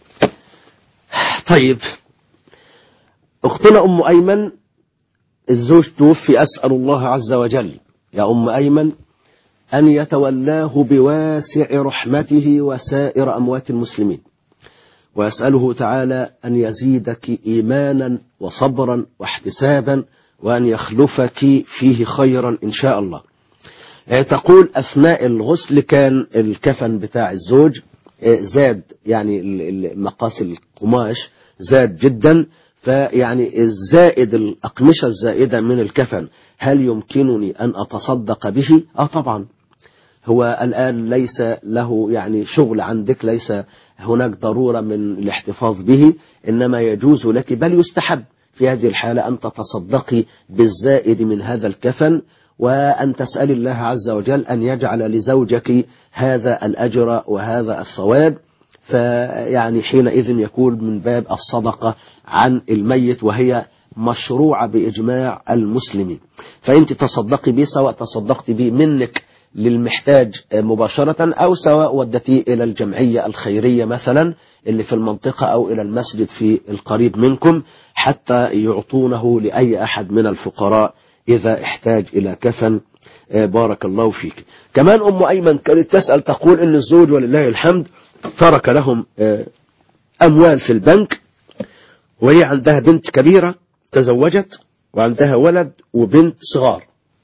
طيب أختنا أم أيمن الزوج توفي، أسأل الله عز وجل يا أم أيمن أن يتولاه بواسع رحمته وسائر أموات المسلمين، وأسأله تعالى أن يزيدك إيمانا وصبرا واحتسابا، وأن يخلفك فيه خيرا إن شاء الله. تقول أثناء الغسل كان الكفن بتاع الزوج زاد، مقاس القماش زاد جدا، الزائد الأقمشة الزائدة من الكفن هل يمكنني أن أتصدق به؟ طبعا. هو الآن ليس له شغل عندك، ليس هناك ضرورة من الاحتفاظ به، إنما يجوز لك بل يستحب في هذه الحالة أن تتصدقي بالزائد من هذا الكفن، وأن تسأل الله عز وجل أن يجعل لزوجك هذا الأجر وهذا الصواب. فيعني حينئذ يكون من باب الصدقة عن الميت، وهي مشروعة بإجماع المسلمين. فأنت تصدقي به، سواء تصدقت به منك للمحتاج مباشرة، أو سواء ودتيه إلى الجمعية الخيرية مثلا اللي في المنطقة، أو إلى المسجد في القريب منكم، حتى يعطونه لأي أحد من الفقراء إذا احتاج إلى كفن. بارك الله فيك. كمان أم أيمن كانت تسأل تقول إن الزوج ولله الحمد ترك لهم أموال في البنك، وهي عندها بنت كبيرة تزوجت، وعندها ولد وبنت صغار،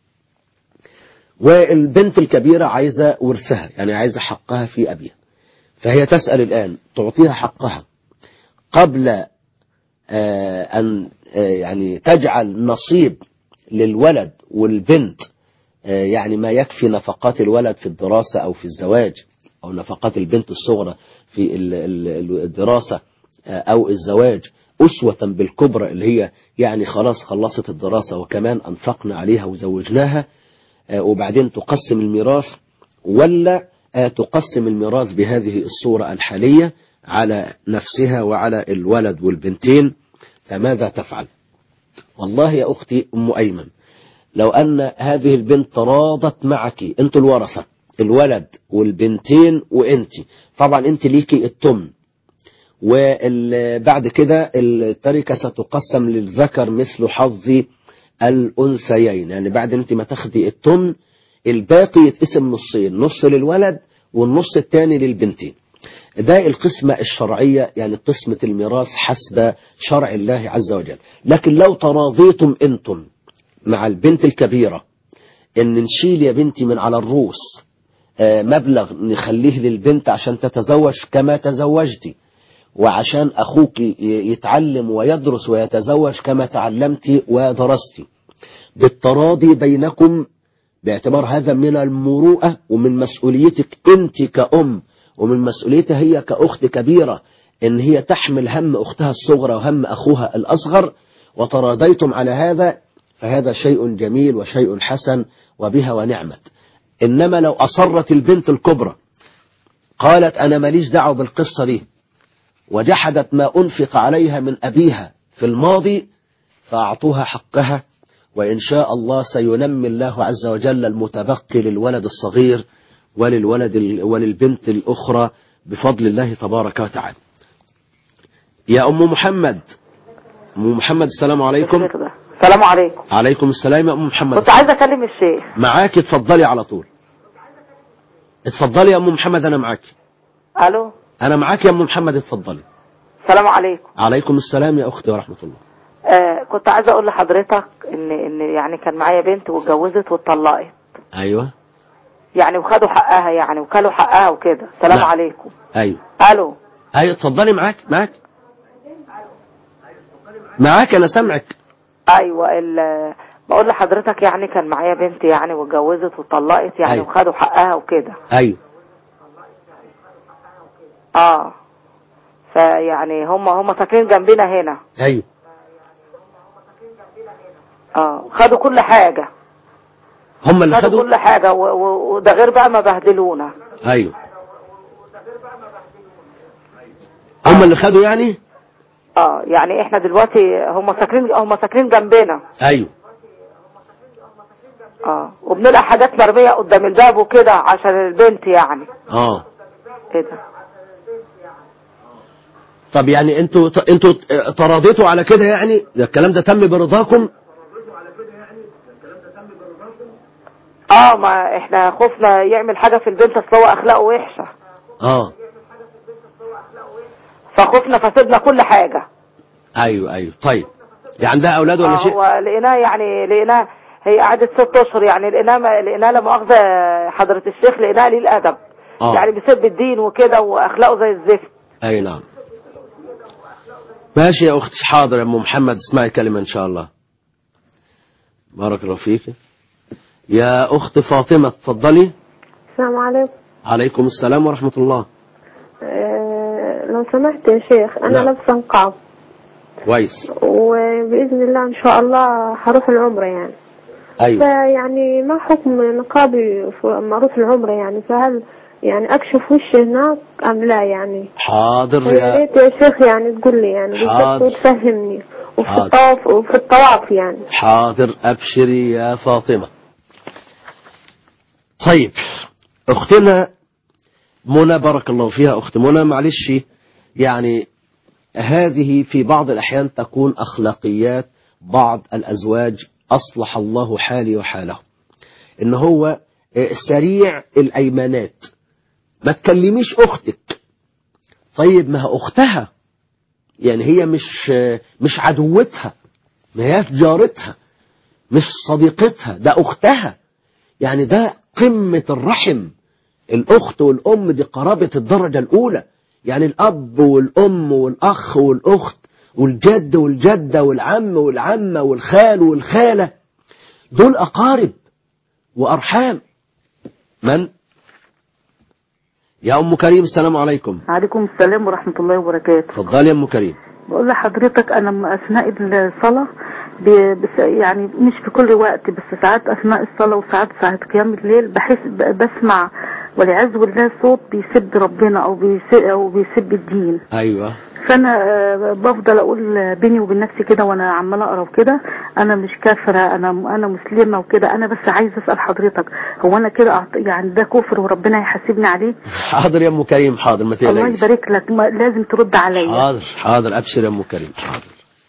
والبنت الكبيرة عايزة ورثها، يعني عايزة حقها في أبيها. فهي تسأل الآن تعطيها حقها قبل أن يعني تجعل نصيب للولد والبنت، يعني ما يكفي نفقات الولد في الدراسة أو في الزواج، أو نفقات البنت الصغرى في الدراسة أو الزواج، أسوة بالكبرى اللي هي يعني خلاص خلصت الدراسة وكمان أنفقنا عليها وزوجناها، وبعدين تقسم الميراث، ولا تقسم الميراث بهذه الصورة الحالية على نفسها وعلى الولد والبنتين؟ فماذا تفعل؟ والله يا أختي أم أيمن، لو أن هذه البنت تراضت معك، أنت الورثة، الولد والبنتين وأنت، طبعا أنت ليكي التمن، وبعد كده التركة ستقسم للذكر مثل حظ الأنثيين، يعني بعد أنت ما تاخدي التمن الباقي يتقسم نصين، نص للولد والنص الثاني للبنتين. ده القسمة الشرعية، يعني قسمة الميراث حسب شرع الله عز وجل. لكن لو تراضيتم أنتم مع البنت الكبيرة ان نشيل يا بنتي من على الروس مبلغ نخليه للبنت عشان تتزوج كما تزوجتي، وعشان أخوك يتعلم ويدرس ويتزوج كما تعلمت ودرستي، بالتراضي بينكم، باعتبار هذا من المروءة ومن مسؤوليتك أنت كأم، ومن مسؤوليتها هي كأخت كبيرة إن هي تحمل هم أختها الصغرى وهم أخوها الأصغر، وتراضيتم على هذا، فهذا شيء جميل وشيء حسن وبها ونعمت. إنما لو أصرت البنت الكبرى قالت أنا ماليش دعوة بالقصة دي، وجحدت ما أنفق عليها من أبيها في الماضي، فأعطوها حقها، وإن شاء الله سينمي الله عز وجل المتبقي للولد الصغير وللبنت الأخرى بفضل الله تبارك وتعالى. يا أم محمد، أم محمد السلام عليكم. السلام عليكم. عليكم السلام يا أم محمد. كنت عايزة أكلم الشيخ. معاك، اتفضلي على طول. اتفضلي يا أم محمد، أنا معاك. ألو. أنا معاك يا أم محمد، اتفضلي. السلام عليكم. عليكم السلام يا أختي ورحمة الله. كنت عايزة أقول لحضرتك إن يعني كان معايا بنت واتجوزت واتطلقت. أيوه. يعني وخدوا حقها، يعني وكلوا حقها وكده. السلام نعم. عليكم. أيوه. ألو. أيوه اتفضلي، معاك أنا سامعك. أيوه بقول لحضرتك يعني كان معايا بنت يعني واتجوزت واتطلقت يعني. أيوه. وخدوا حقها وكده. أيوه. فيعني هم ساكنين جنبنا هنا. أيوه. خدوا كل حاجة. هم اللي خدوا كل حاجة، وده غير بقى ما بهدلونا. أيوه. هم اللي خدوا يعني. يعني احنا دلوقتي هم ساكنين جنبنا. ايوه. وبنلقى حاجات مرمية قدام الباب وكده عشان البنت يعني. كده. طب يعني انتوا تراضيتوا على كده، يعني ده الكلام ده تم برضاكم؟ ما احنا خفنا يعمل حاجة في البنت، اصل هو اخلاقه وحشة. فخفنا فسيبنا كل حاجة. ايوه. طيب هي عندها اولاد ولا شيء؟ لقيناها هي قعدت 6 اشهر، يعني لقيناها لا مؤاخذة حضرة الشيخ، لقيناها ليه الادب. يعني بيسب الدين وكده واخلاقه زي الزفت. اي نعم. ماشي يا اختي، حاضر يا ام محمد، اسمعي كلمة ان شاء الله. بارك الله فيك. يا اخت فاطمة اتفضلي. السلام عليكم. عليكم السلام ورحمة الله. لو سمحت يا شيخ، انا لابسه نقاب. كويس. وباذن الله ان شاء الله هروح العمره يعني. ايوه. فيعني ما حكم نقابي لما اروح العمره يعني؟ فهل يعني اكشف وشي هناك ام لا يعني؟ حاضر يا ريت يا شيخ يعني تقول لي يعني بالضبط وتفهمني وفي الطواف يعني. حاضر، ابشري يا فاطمة. طيب اختنا منى، بارك الله فيها. اخت منى، معلش يعني هذه في بعض الأحيان تكون أخلاقيات بعض الأزواج، أصلح الله حالي وحاله، إن هو سريع الأيمانات. ما تكلميش أختك. طيب ما هي أختها، يعني هي مش عدوتها، ما هي جارتها، مش صديقتها، ده أختها. يعني ده قمة الرحم. الأخت والأم دي قرابة الدرجة الأولى. يعني الأب والأم والأخ والأخت والجد والجدة والعم والعمة والخال والخالة، دول أقارب وأرحام. من؟ يا أم كريم، السلام عليكم. عليكم السلام ورحمة الله وبركاته. تفضلي يا أم كريم. بقول لحضرتك أنا أثناء الصلاة يعني مش في كل وقت، بس ساعات أثناء الصلاة وساعات قيام الليل بسمع والعياذ بالله صوت بيسب ربنا أو بيسب الدين. أيوة. فأنا بفضل أقول بيني وبين نفسي كده وأنا عمالة أقرأ وكده، أنا مش كافرة، أنا مسلمة وكده. أنا بس عايز أسأل حضرتك، هو أنا كده يعني ده كفر وربنا يحاسبني عليه؟ حاضر يا أم كريم، حاضر، ما تقلقيش. الله يبارك لك، لازم ترد عليا. حاضر حاضر، أبشر يا أم كريم، حاضر.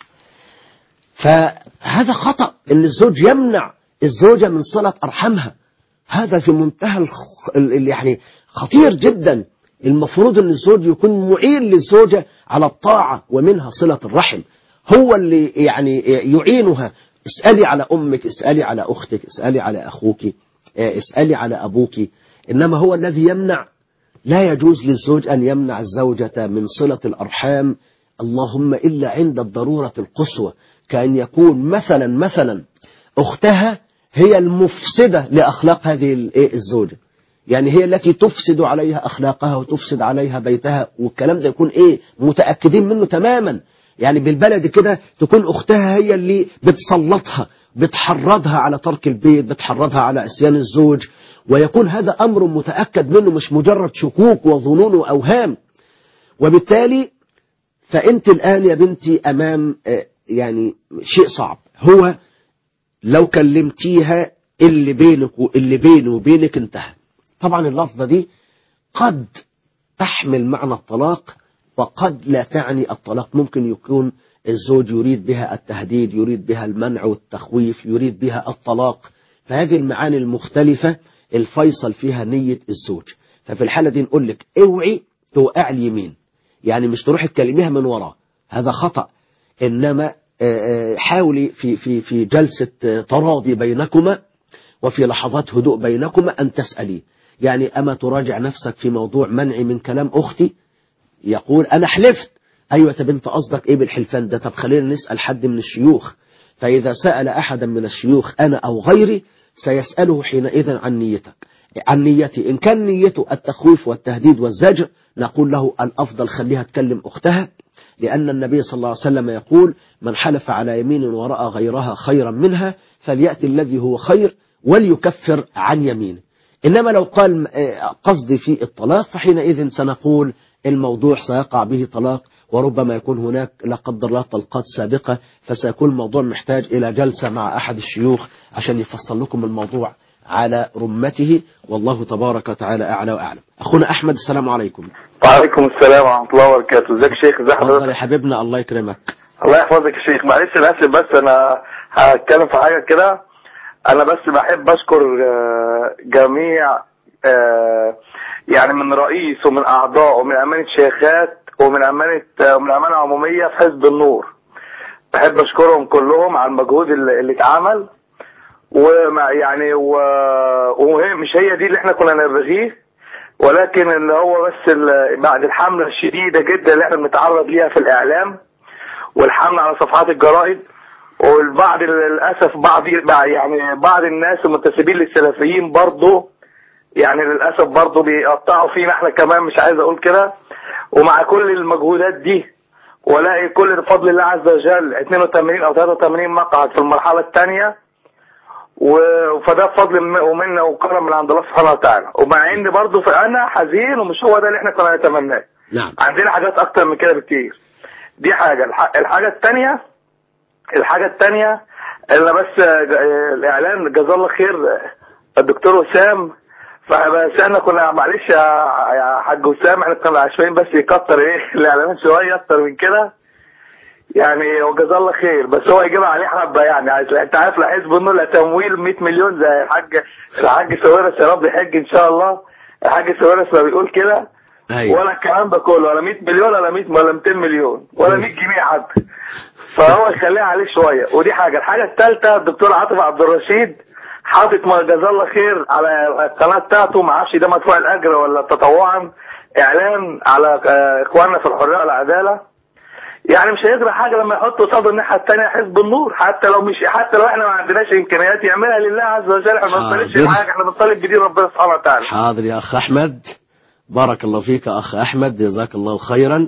فهذا خطأ إن الزوج يمنع الزوجة من صلة أرحامها. هذا في منتهى يعني خطير جدا. المفروض أن الزوج يكون معين للزوجة على الطاعة، ومنها صلة الرحم. هو اللي يعني يعينها. اسألي على أمك، اسألي على أختك، اسألي على أخوك، اسألي على أبوك. إنما هو الذي يمنع. لا يجوز للزوج أن يمنع الزوجة من صلة الأرحام، اللهم إلا عند الضرورة القصوى، كأن يكون مثلا أختها هي المفسدة لأخلاق هذه الزوجة، يعني هي التي تفسد عليها أخلاقها وتفسد عليها بيتها، والكلام ده يكون متأكدين منه تماما. يعني بالبلد كده تكون أختها هي اللي بتسلطها، بتحرضها على ترك البيت، بتحرضها على عصيان الزوج، ويكون هذا أمر متأكد منه، مش مجرد شكوك وظنون وأوهام. وبالتالي فأنت الآن يا بنتي أمام يعني شيء صعب. هو لو كلمتيها اللي بينه وبينك انتهى. طبعا اللفظة دي قد تحمل معنى الطلاق وقد لا تعني الطلاق. ممكن يكون الزوج يريد بها التهديد، يريد بها المنع والتخويف، يريد بها الطلاق. فهذه المعاني المختلفة الفيصل فيها نية الزوج. ففي الحالة دي نقول لك اوعي توقع اليمين، يعني مش تروح تكلميها من وراء، هذا خطأ. إنما حاولي في جلسة تراضي بينكما وفي لحظات هدوء بينكما أن تسألي، يعني أما تراجع نفسك في موضوع منعي من كلام أختي؟ يقول أنا حلفت. أيوة، طب أنت قصدك إيه بالحلفان ده؟ طب خلينا نسأل حد من الشيوخ. فإذا سأل أحدا من الشيوخ أنا أو غيري سيسأله حينئذ عن نيتك، عن نيتي. إن كان نيته التخويف والتهديد والزجر نقول له الأفضل خليها تكلم أختها، لأن النبي صلى الله عليه وسلم يقول من حلف على يمين ورأى غيرها خيرا منها فليأتي الذي هو خير وليكفر عن يمينه. إنما لو قال قصدي في الطلاق فحينئذ سنقول الموضوع سيقع به طلاق، وربما يكون هناك لا قدر الله طلقات سابقة، فسيكون الموضوع محتاج إلى جلسة مع أحد الشيوخ عشان يفصل لكم الموضوع على رمته، والله تبارك وتعالى أعلى وأعلم. أخونا أحمد، السلام عليكم. وعليكم السلام ورحمة الله وبركاته. ازيك يا شيخ؟ ازي حضرتك؟ اتفضل يا حبيبنا، الله يكرمك. الله يحفظك يا شيخ. معلش انا اسف، بس انا هتكلم في حاجة كده. انا بس بحب اشكر جميع يعني من رئيس ومن اعضاء ومن امانة شيخات ومن امانة عمومية في حزب النور. بحب اشكرهم كلهم على المجهود اللي اتعمل، ويعني ومش هي دي اللي احنا كنا نبغيه، ولكن اللي هو بس بعد الحملة الشديدة جدا اللي احنا بنتعرض ليها في الاعلام والحملة على صفحات الجرائد، والبعض للأسف بعض الناس المنتسبين للسلفيين برضو يعني للأسف برضو بيقطعوا فينا احنا كمان، مش عايز اقول كده. ومع كل المجهودات دي ولاقي كل بفضل الله عز وجل 82 او 83 مقعد في المرحلة الثانية، فده فضل ومنه وكرم من عند الله سبحانه وتعالى. ومع ان برضه انا حزين ومش هو ده اللي احنا كنا نتمناه. نعم. عندنا حاجات اكتر من كده بكتير. دي حاجه. الحاجه الثانيه اللي بس الاعلان جزاه الله خير الدكتور وسام. فبس احنا كنا معلش يا حاج وسام، احنا كنا عشان بس يكتر الاعلانات شويه اكتر من كده يعني، وجزاه الله خير. بس هو يجيب عليه حبه يعني. انت عارف لحزب النور لا تمويل 100 مليون زي الحاج سويرس، يا رب يحج ان شاء الله. الحاج سويرس ما بيقول كده. أيوة. ولا الكلام ده كله، ولا 100 مليون ولا 100 ولا 200 مليون ولا 100 جنيه حتى. فهو يخليها عليه شويه. ودي حاجه. الحاجه الثالثه الدكتور عاطف عبد الرشيد حاطط جزاه الله خير على القناه بتاعته، ما اعرفش ده مدفوع الاجر ولا تطوعا، اعلان على اخواننا في الحريه والعداله. يعني مش هيجرى حاجه لما يحطوا قصاد الناحيه الثانيه حزب النور، حتى لو احنا ما عندناش امكانيات يعملها لله عز وجل. احنا ما بنطالبش بحاجه، احنا بنطالب بدين ربنا سبحانه وتعالى. حاضر يا اخ احمد، بارك الله فيك يا اخ احمد، جزاك الله خيرا.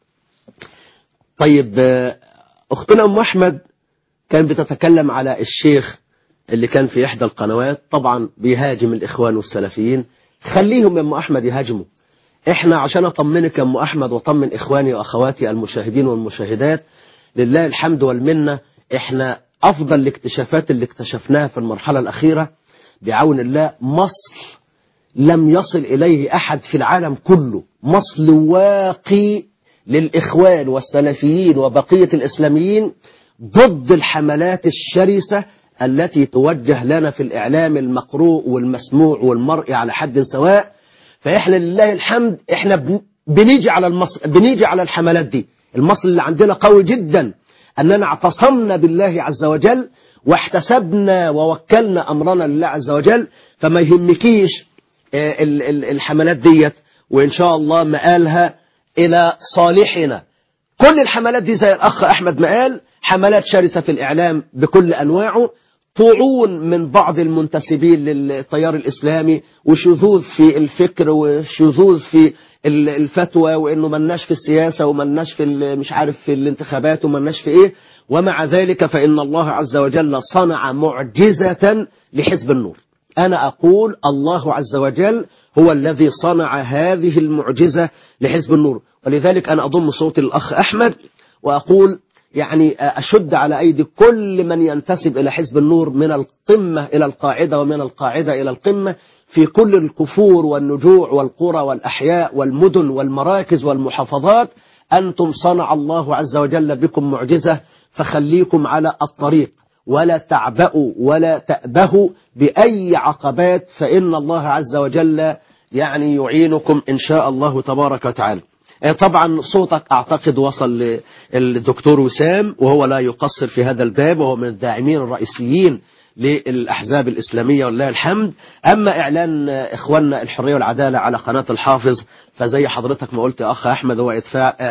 طيب اختنا ام احمد كانت بتتكلم على الشيخ اللي كان في احدى القنوات طبعا بيهاجم الاخوان والسلفيين. خليهم يا ام احمد يهاجموا، احنا عشان اطمنك يا ام احمد واطمن اخواني واخواتي المشاهدين والمشاهدات، لله الحمد والمنه، احنا افضل الاكتشافات اللي اكتشفناها في المرحله الاخيره بعون الله مصل لم يصل اليه احد في العالم كله، مصل واقي للاخوان والسلفيين وبقيه الاسلاميين ضد الحملات الشرسه التي توجه لنا في الاعلام المقروء والمسموع والمرئي على حد سواء. فإحنا لله الحمد إحنا بنيجي على الحملات دي. المصل اللي عندنا قوي جدا، أننا اعتصمنا بالله عز وجل واحتسبنا ووكلنا أمرنا لله عز وجل. فما يهمكيش الحملات ديت، وإن شاء الله مآلها إلى صالحنا. كل الحملات دي زي الأخ أحمد ما قال، حملات شرسة في الإعلام بكل أنواعه، طعون من بعض المنتسبين للتيار الإسلامي، وشذوذ في الفكر وشذوذ في الفتوى، وإنه مناش في السياسة ومناش في مش عارف في الانتخابات ومناش في إيه. ومع ذلك فإن الله عز وجل صنع معجزة لحزب النور. أنا أقول الله عز وجل هو الذي صنع هذه المعجزة لحزب النور. ولذلك أنا أضم صوتي للأخ أحمد وأقول يعني أشد على أيدي كل من ينتسب إلى حزب النور من القمة إلى القاعدة ومن القاعدة إلى القمة في كل الكفور والنجوع والقرى والأحياء والمدن والمراكز والمحافظات. أنتم صنع الله عز وجل بكم معجزة، فخليكم على الطريق ولا تعبأوا ولا تأبهوا بأي عقبات، فإن الله عز وجل يعني يعينكم إن شاء الله تبارك وتعالى. طبعا صوتك أعتقد وصل للدكتور وسام، وهو لا يقصر في هذا الباب، وهو من الداعمين الرئيسيين للأحزاب الإسلامية ولله الحمد. أما إعلان إخواننا الحرية والعدالة على قناة الحافظ، فزي حضرتك ما قلت يا أخ أحمد هو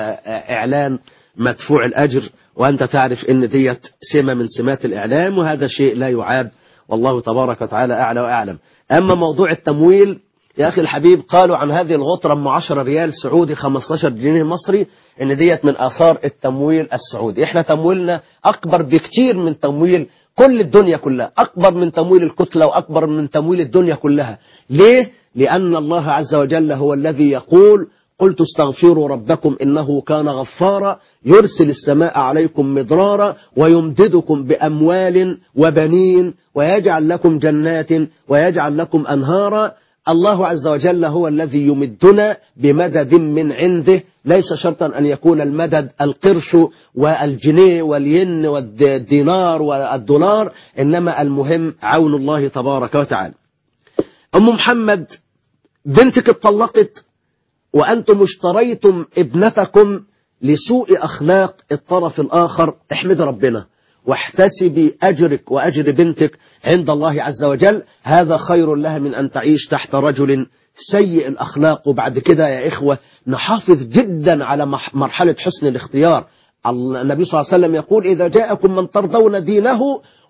إعلان مدفوع الأجر، وأنت تعرف إن ديت سمة من سمات الإعلام، وهذا شيء لا يعاب، والله تبارك وتعالى أعلى وأعلم. أما موضوع التمويل يا أخي الحبيب، قالوا عن هذه الغطرة ام 10 ريال سعودي 15 جنيه مصري إن ديت من آثار التمويل السعودي. إحنا تمويلنا أكبر بكتير من تمويل كل الدنيا كلها، أكبر من تمويل الكتلة وأكبر من تمويل الدنيا كلها. ليه؟ لأن الله عز وجل هو الذي يقول قلت استغفروا ربكم إنه كان غفارا يرسل السماء عليكم مدرارا ويمددكم بأموال وبنين ويجعل لكم جنات ويجعل لكم أنهارا. الله عز وجل هو الذي يمدنا بمدد من عنده، ليس شرطا أن يكون المدد القرش والجنيه والين والدينار والدولار، إنما المهم عون الله تبارك وتعالى. أم محمد بنتك اتطلقت وأنتم اشتريتم ابنتكم لسوء أخلاق الطرف الآخر، احمد ربنا واحتسبي أجرك وأجر بنتك عند الله عز وجل، هذا خير لها من أن تعيش تحت رجل سيء الأخلاق. وبعد كده يا إخوة نحافظ جدا على مرحلة حسن الاختيار. النبي صلى الله عليه وسلم يقول إذا جاءكم من ترضون دينه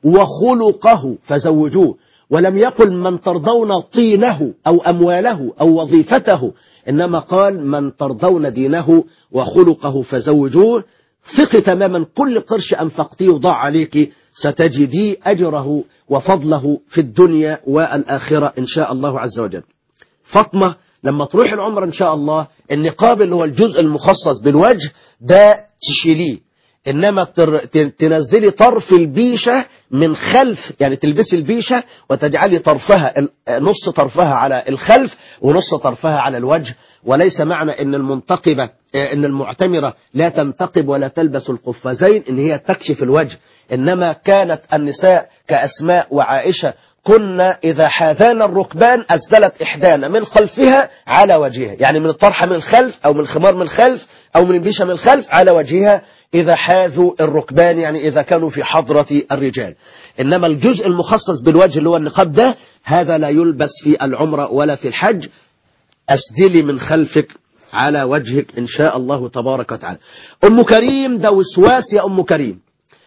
وخلقه فزوجوه، ولم يقل من ترضون طينه أو أمواله أو وظيفته، إنما قال من ترضون دينه وخلقه فزوجوه. ثقي تماما كل قرش أنفقتيه وضع عليك ستجدي أجره وفضله في الدنيا والآخرة إن شاء الله عز وجل. فاطمة لما تروح العمرة إن شاء الله النقاب اللي هو الجزء المخصص بالوجه ده تشيليه، إنما تنزلي طرف البيشة من خلف، يعني تلبسي البيشة وتجعلي طرفها نص طرفها على الخلف ونص طرفها على الوجه. وليس معنى إن المنتقبة إن المعتمرة لا تنتقب ولا تلبس القفازين إن هي تكشف الوجه، إنما كانت النساء كأسماء وعائشة كنا إذا حاذان الركبان أسدلت إحدانا من خلفها على وجهها، يعني من الطرحة من الخلف أو من الخمار من الخلف أو من البيشة من الخلف على وجهها إذا حاذوا الركبان، يعني إذا كانوا في حضرة الرجال. إنما الجزء المخصص بالوجه اللي هو النقاب ده هذا لا يلبس في العمرة ولا في الحج. أسدلي من خلفك على وجهك إن شاء الله تبارك وتعالى. أم كريم ده وسواس يا أم كريم،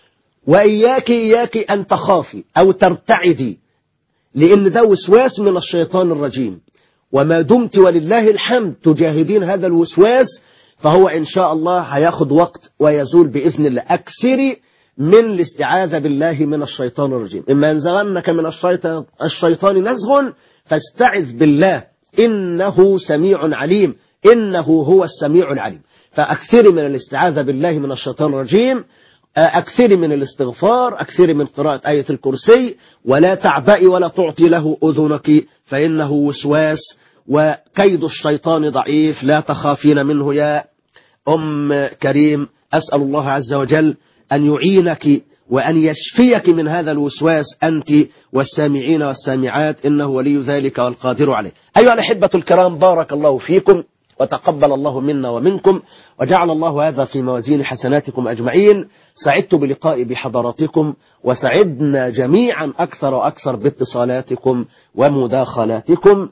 وإياك أن تخافي أو ترتعدي، لأن ده وسواس من الشيطان الرجيم، وما دمت ولله الحمد تجاهدين هذا الوسواس فهو إن شاء الله هياخد وقت ويزول بإذن الله. أكثري من الاستعاذة بالله من الشيطان الرجيم، إما ينزغنك من الشيطان نزغ فاستعذ بالله إنه سميع عليم، إنه هو السميع العليم. فأكثري من الاستعاذة بالله من الشيطان الرجيم، أكثري من الاستغفار، أكثري من قراءة آية الكرسي، ولا تعبئي ولا تعطي له أذنك فإنه وسواس وكيد الشيطان ضعيف لا تخافين منه يا أم كريم. أسأل الله عز وجل أن يعينك وأن يشفيك من هذا الوسواس أنت والسامعين والسامعات، إنه ولي ذلك والقادر عليه. أيها الأحبة الكرام، بارك الله فيكم وتقبل الله منا ومنكم وجعل الله هذا في موازين حسناتكم أجمعين. سعدت بلقائي بحضراتكم وسعدنا جميعا أكثر وأكثر باتصالاتكم ومداخلاتكم.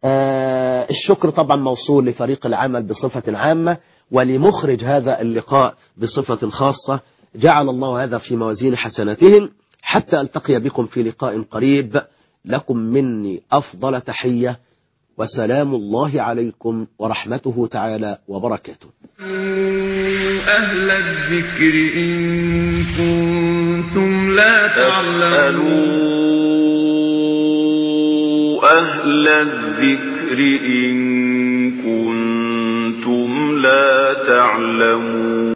الشكر طبعا موصول لفريق العمل بصفة عامة ولمخرج هذا اللقاء بصفة خاصة. جعل الله هذا في موازين حسناتهم. حتى ألتقي بكم في لقاء قريب، لكم مني أفضل تحية وسلام الله عليكم ورحمته تعالى وبركاته. أهل الذكر إن كنتم لا تعلمون. أهل الذكر إن كنتم لا تعلمون.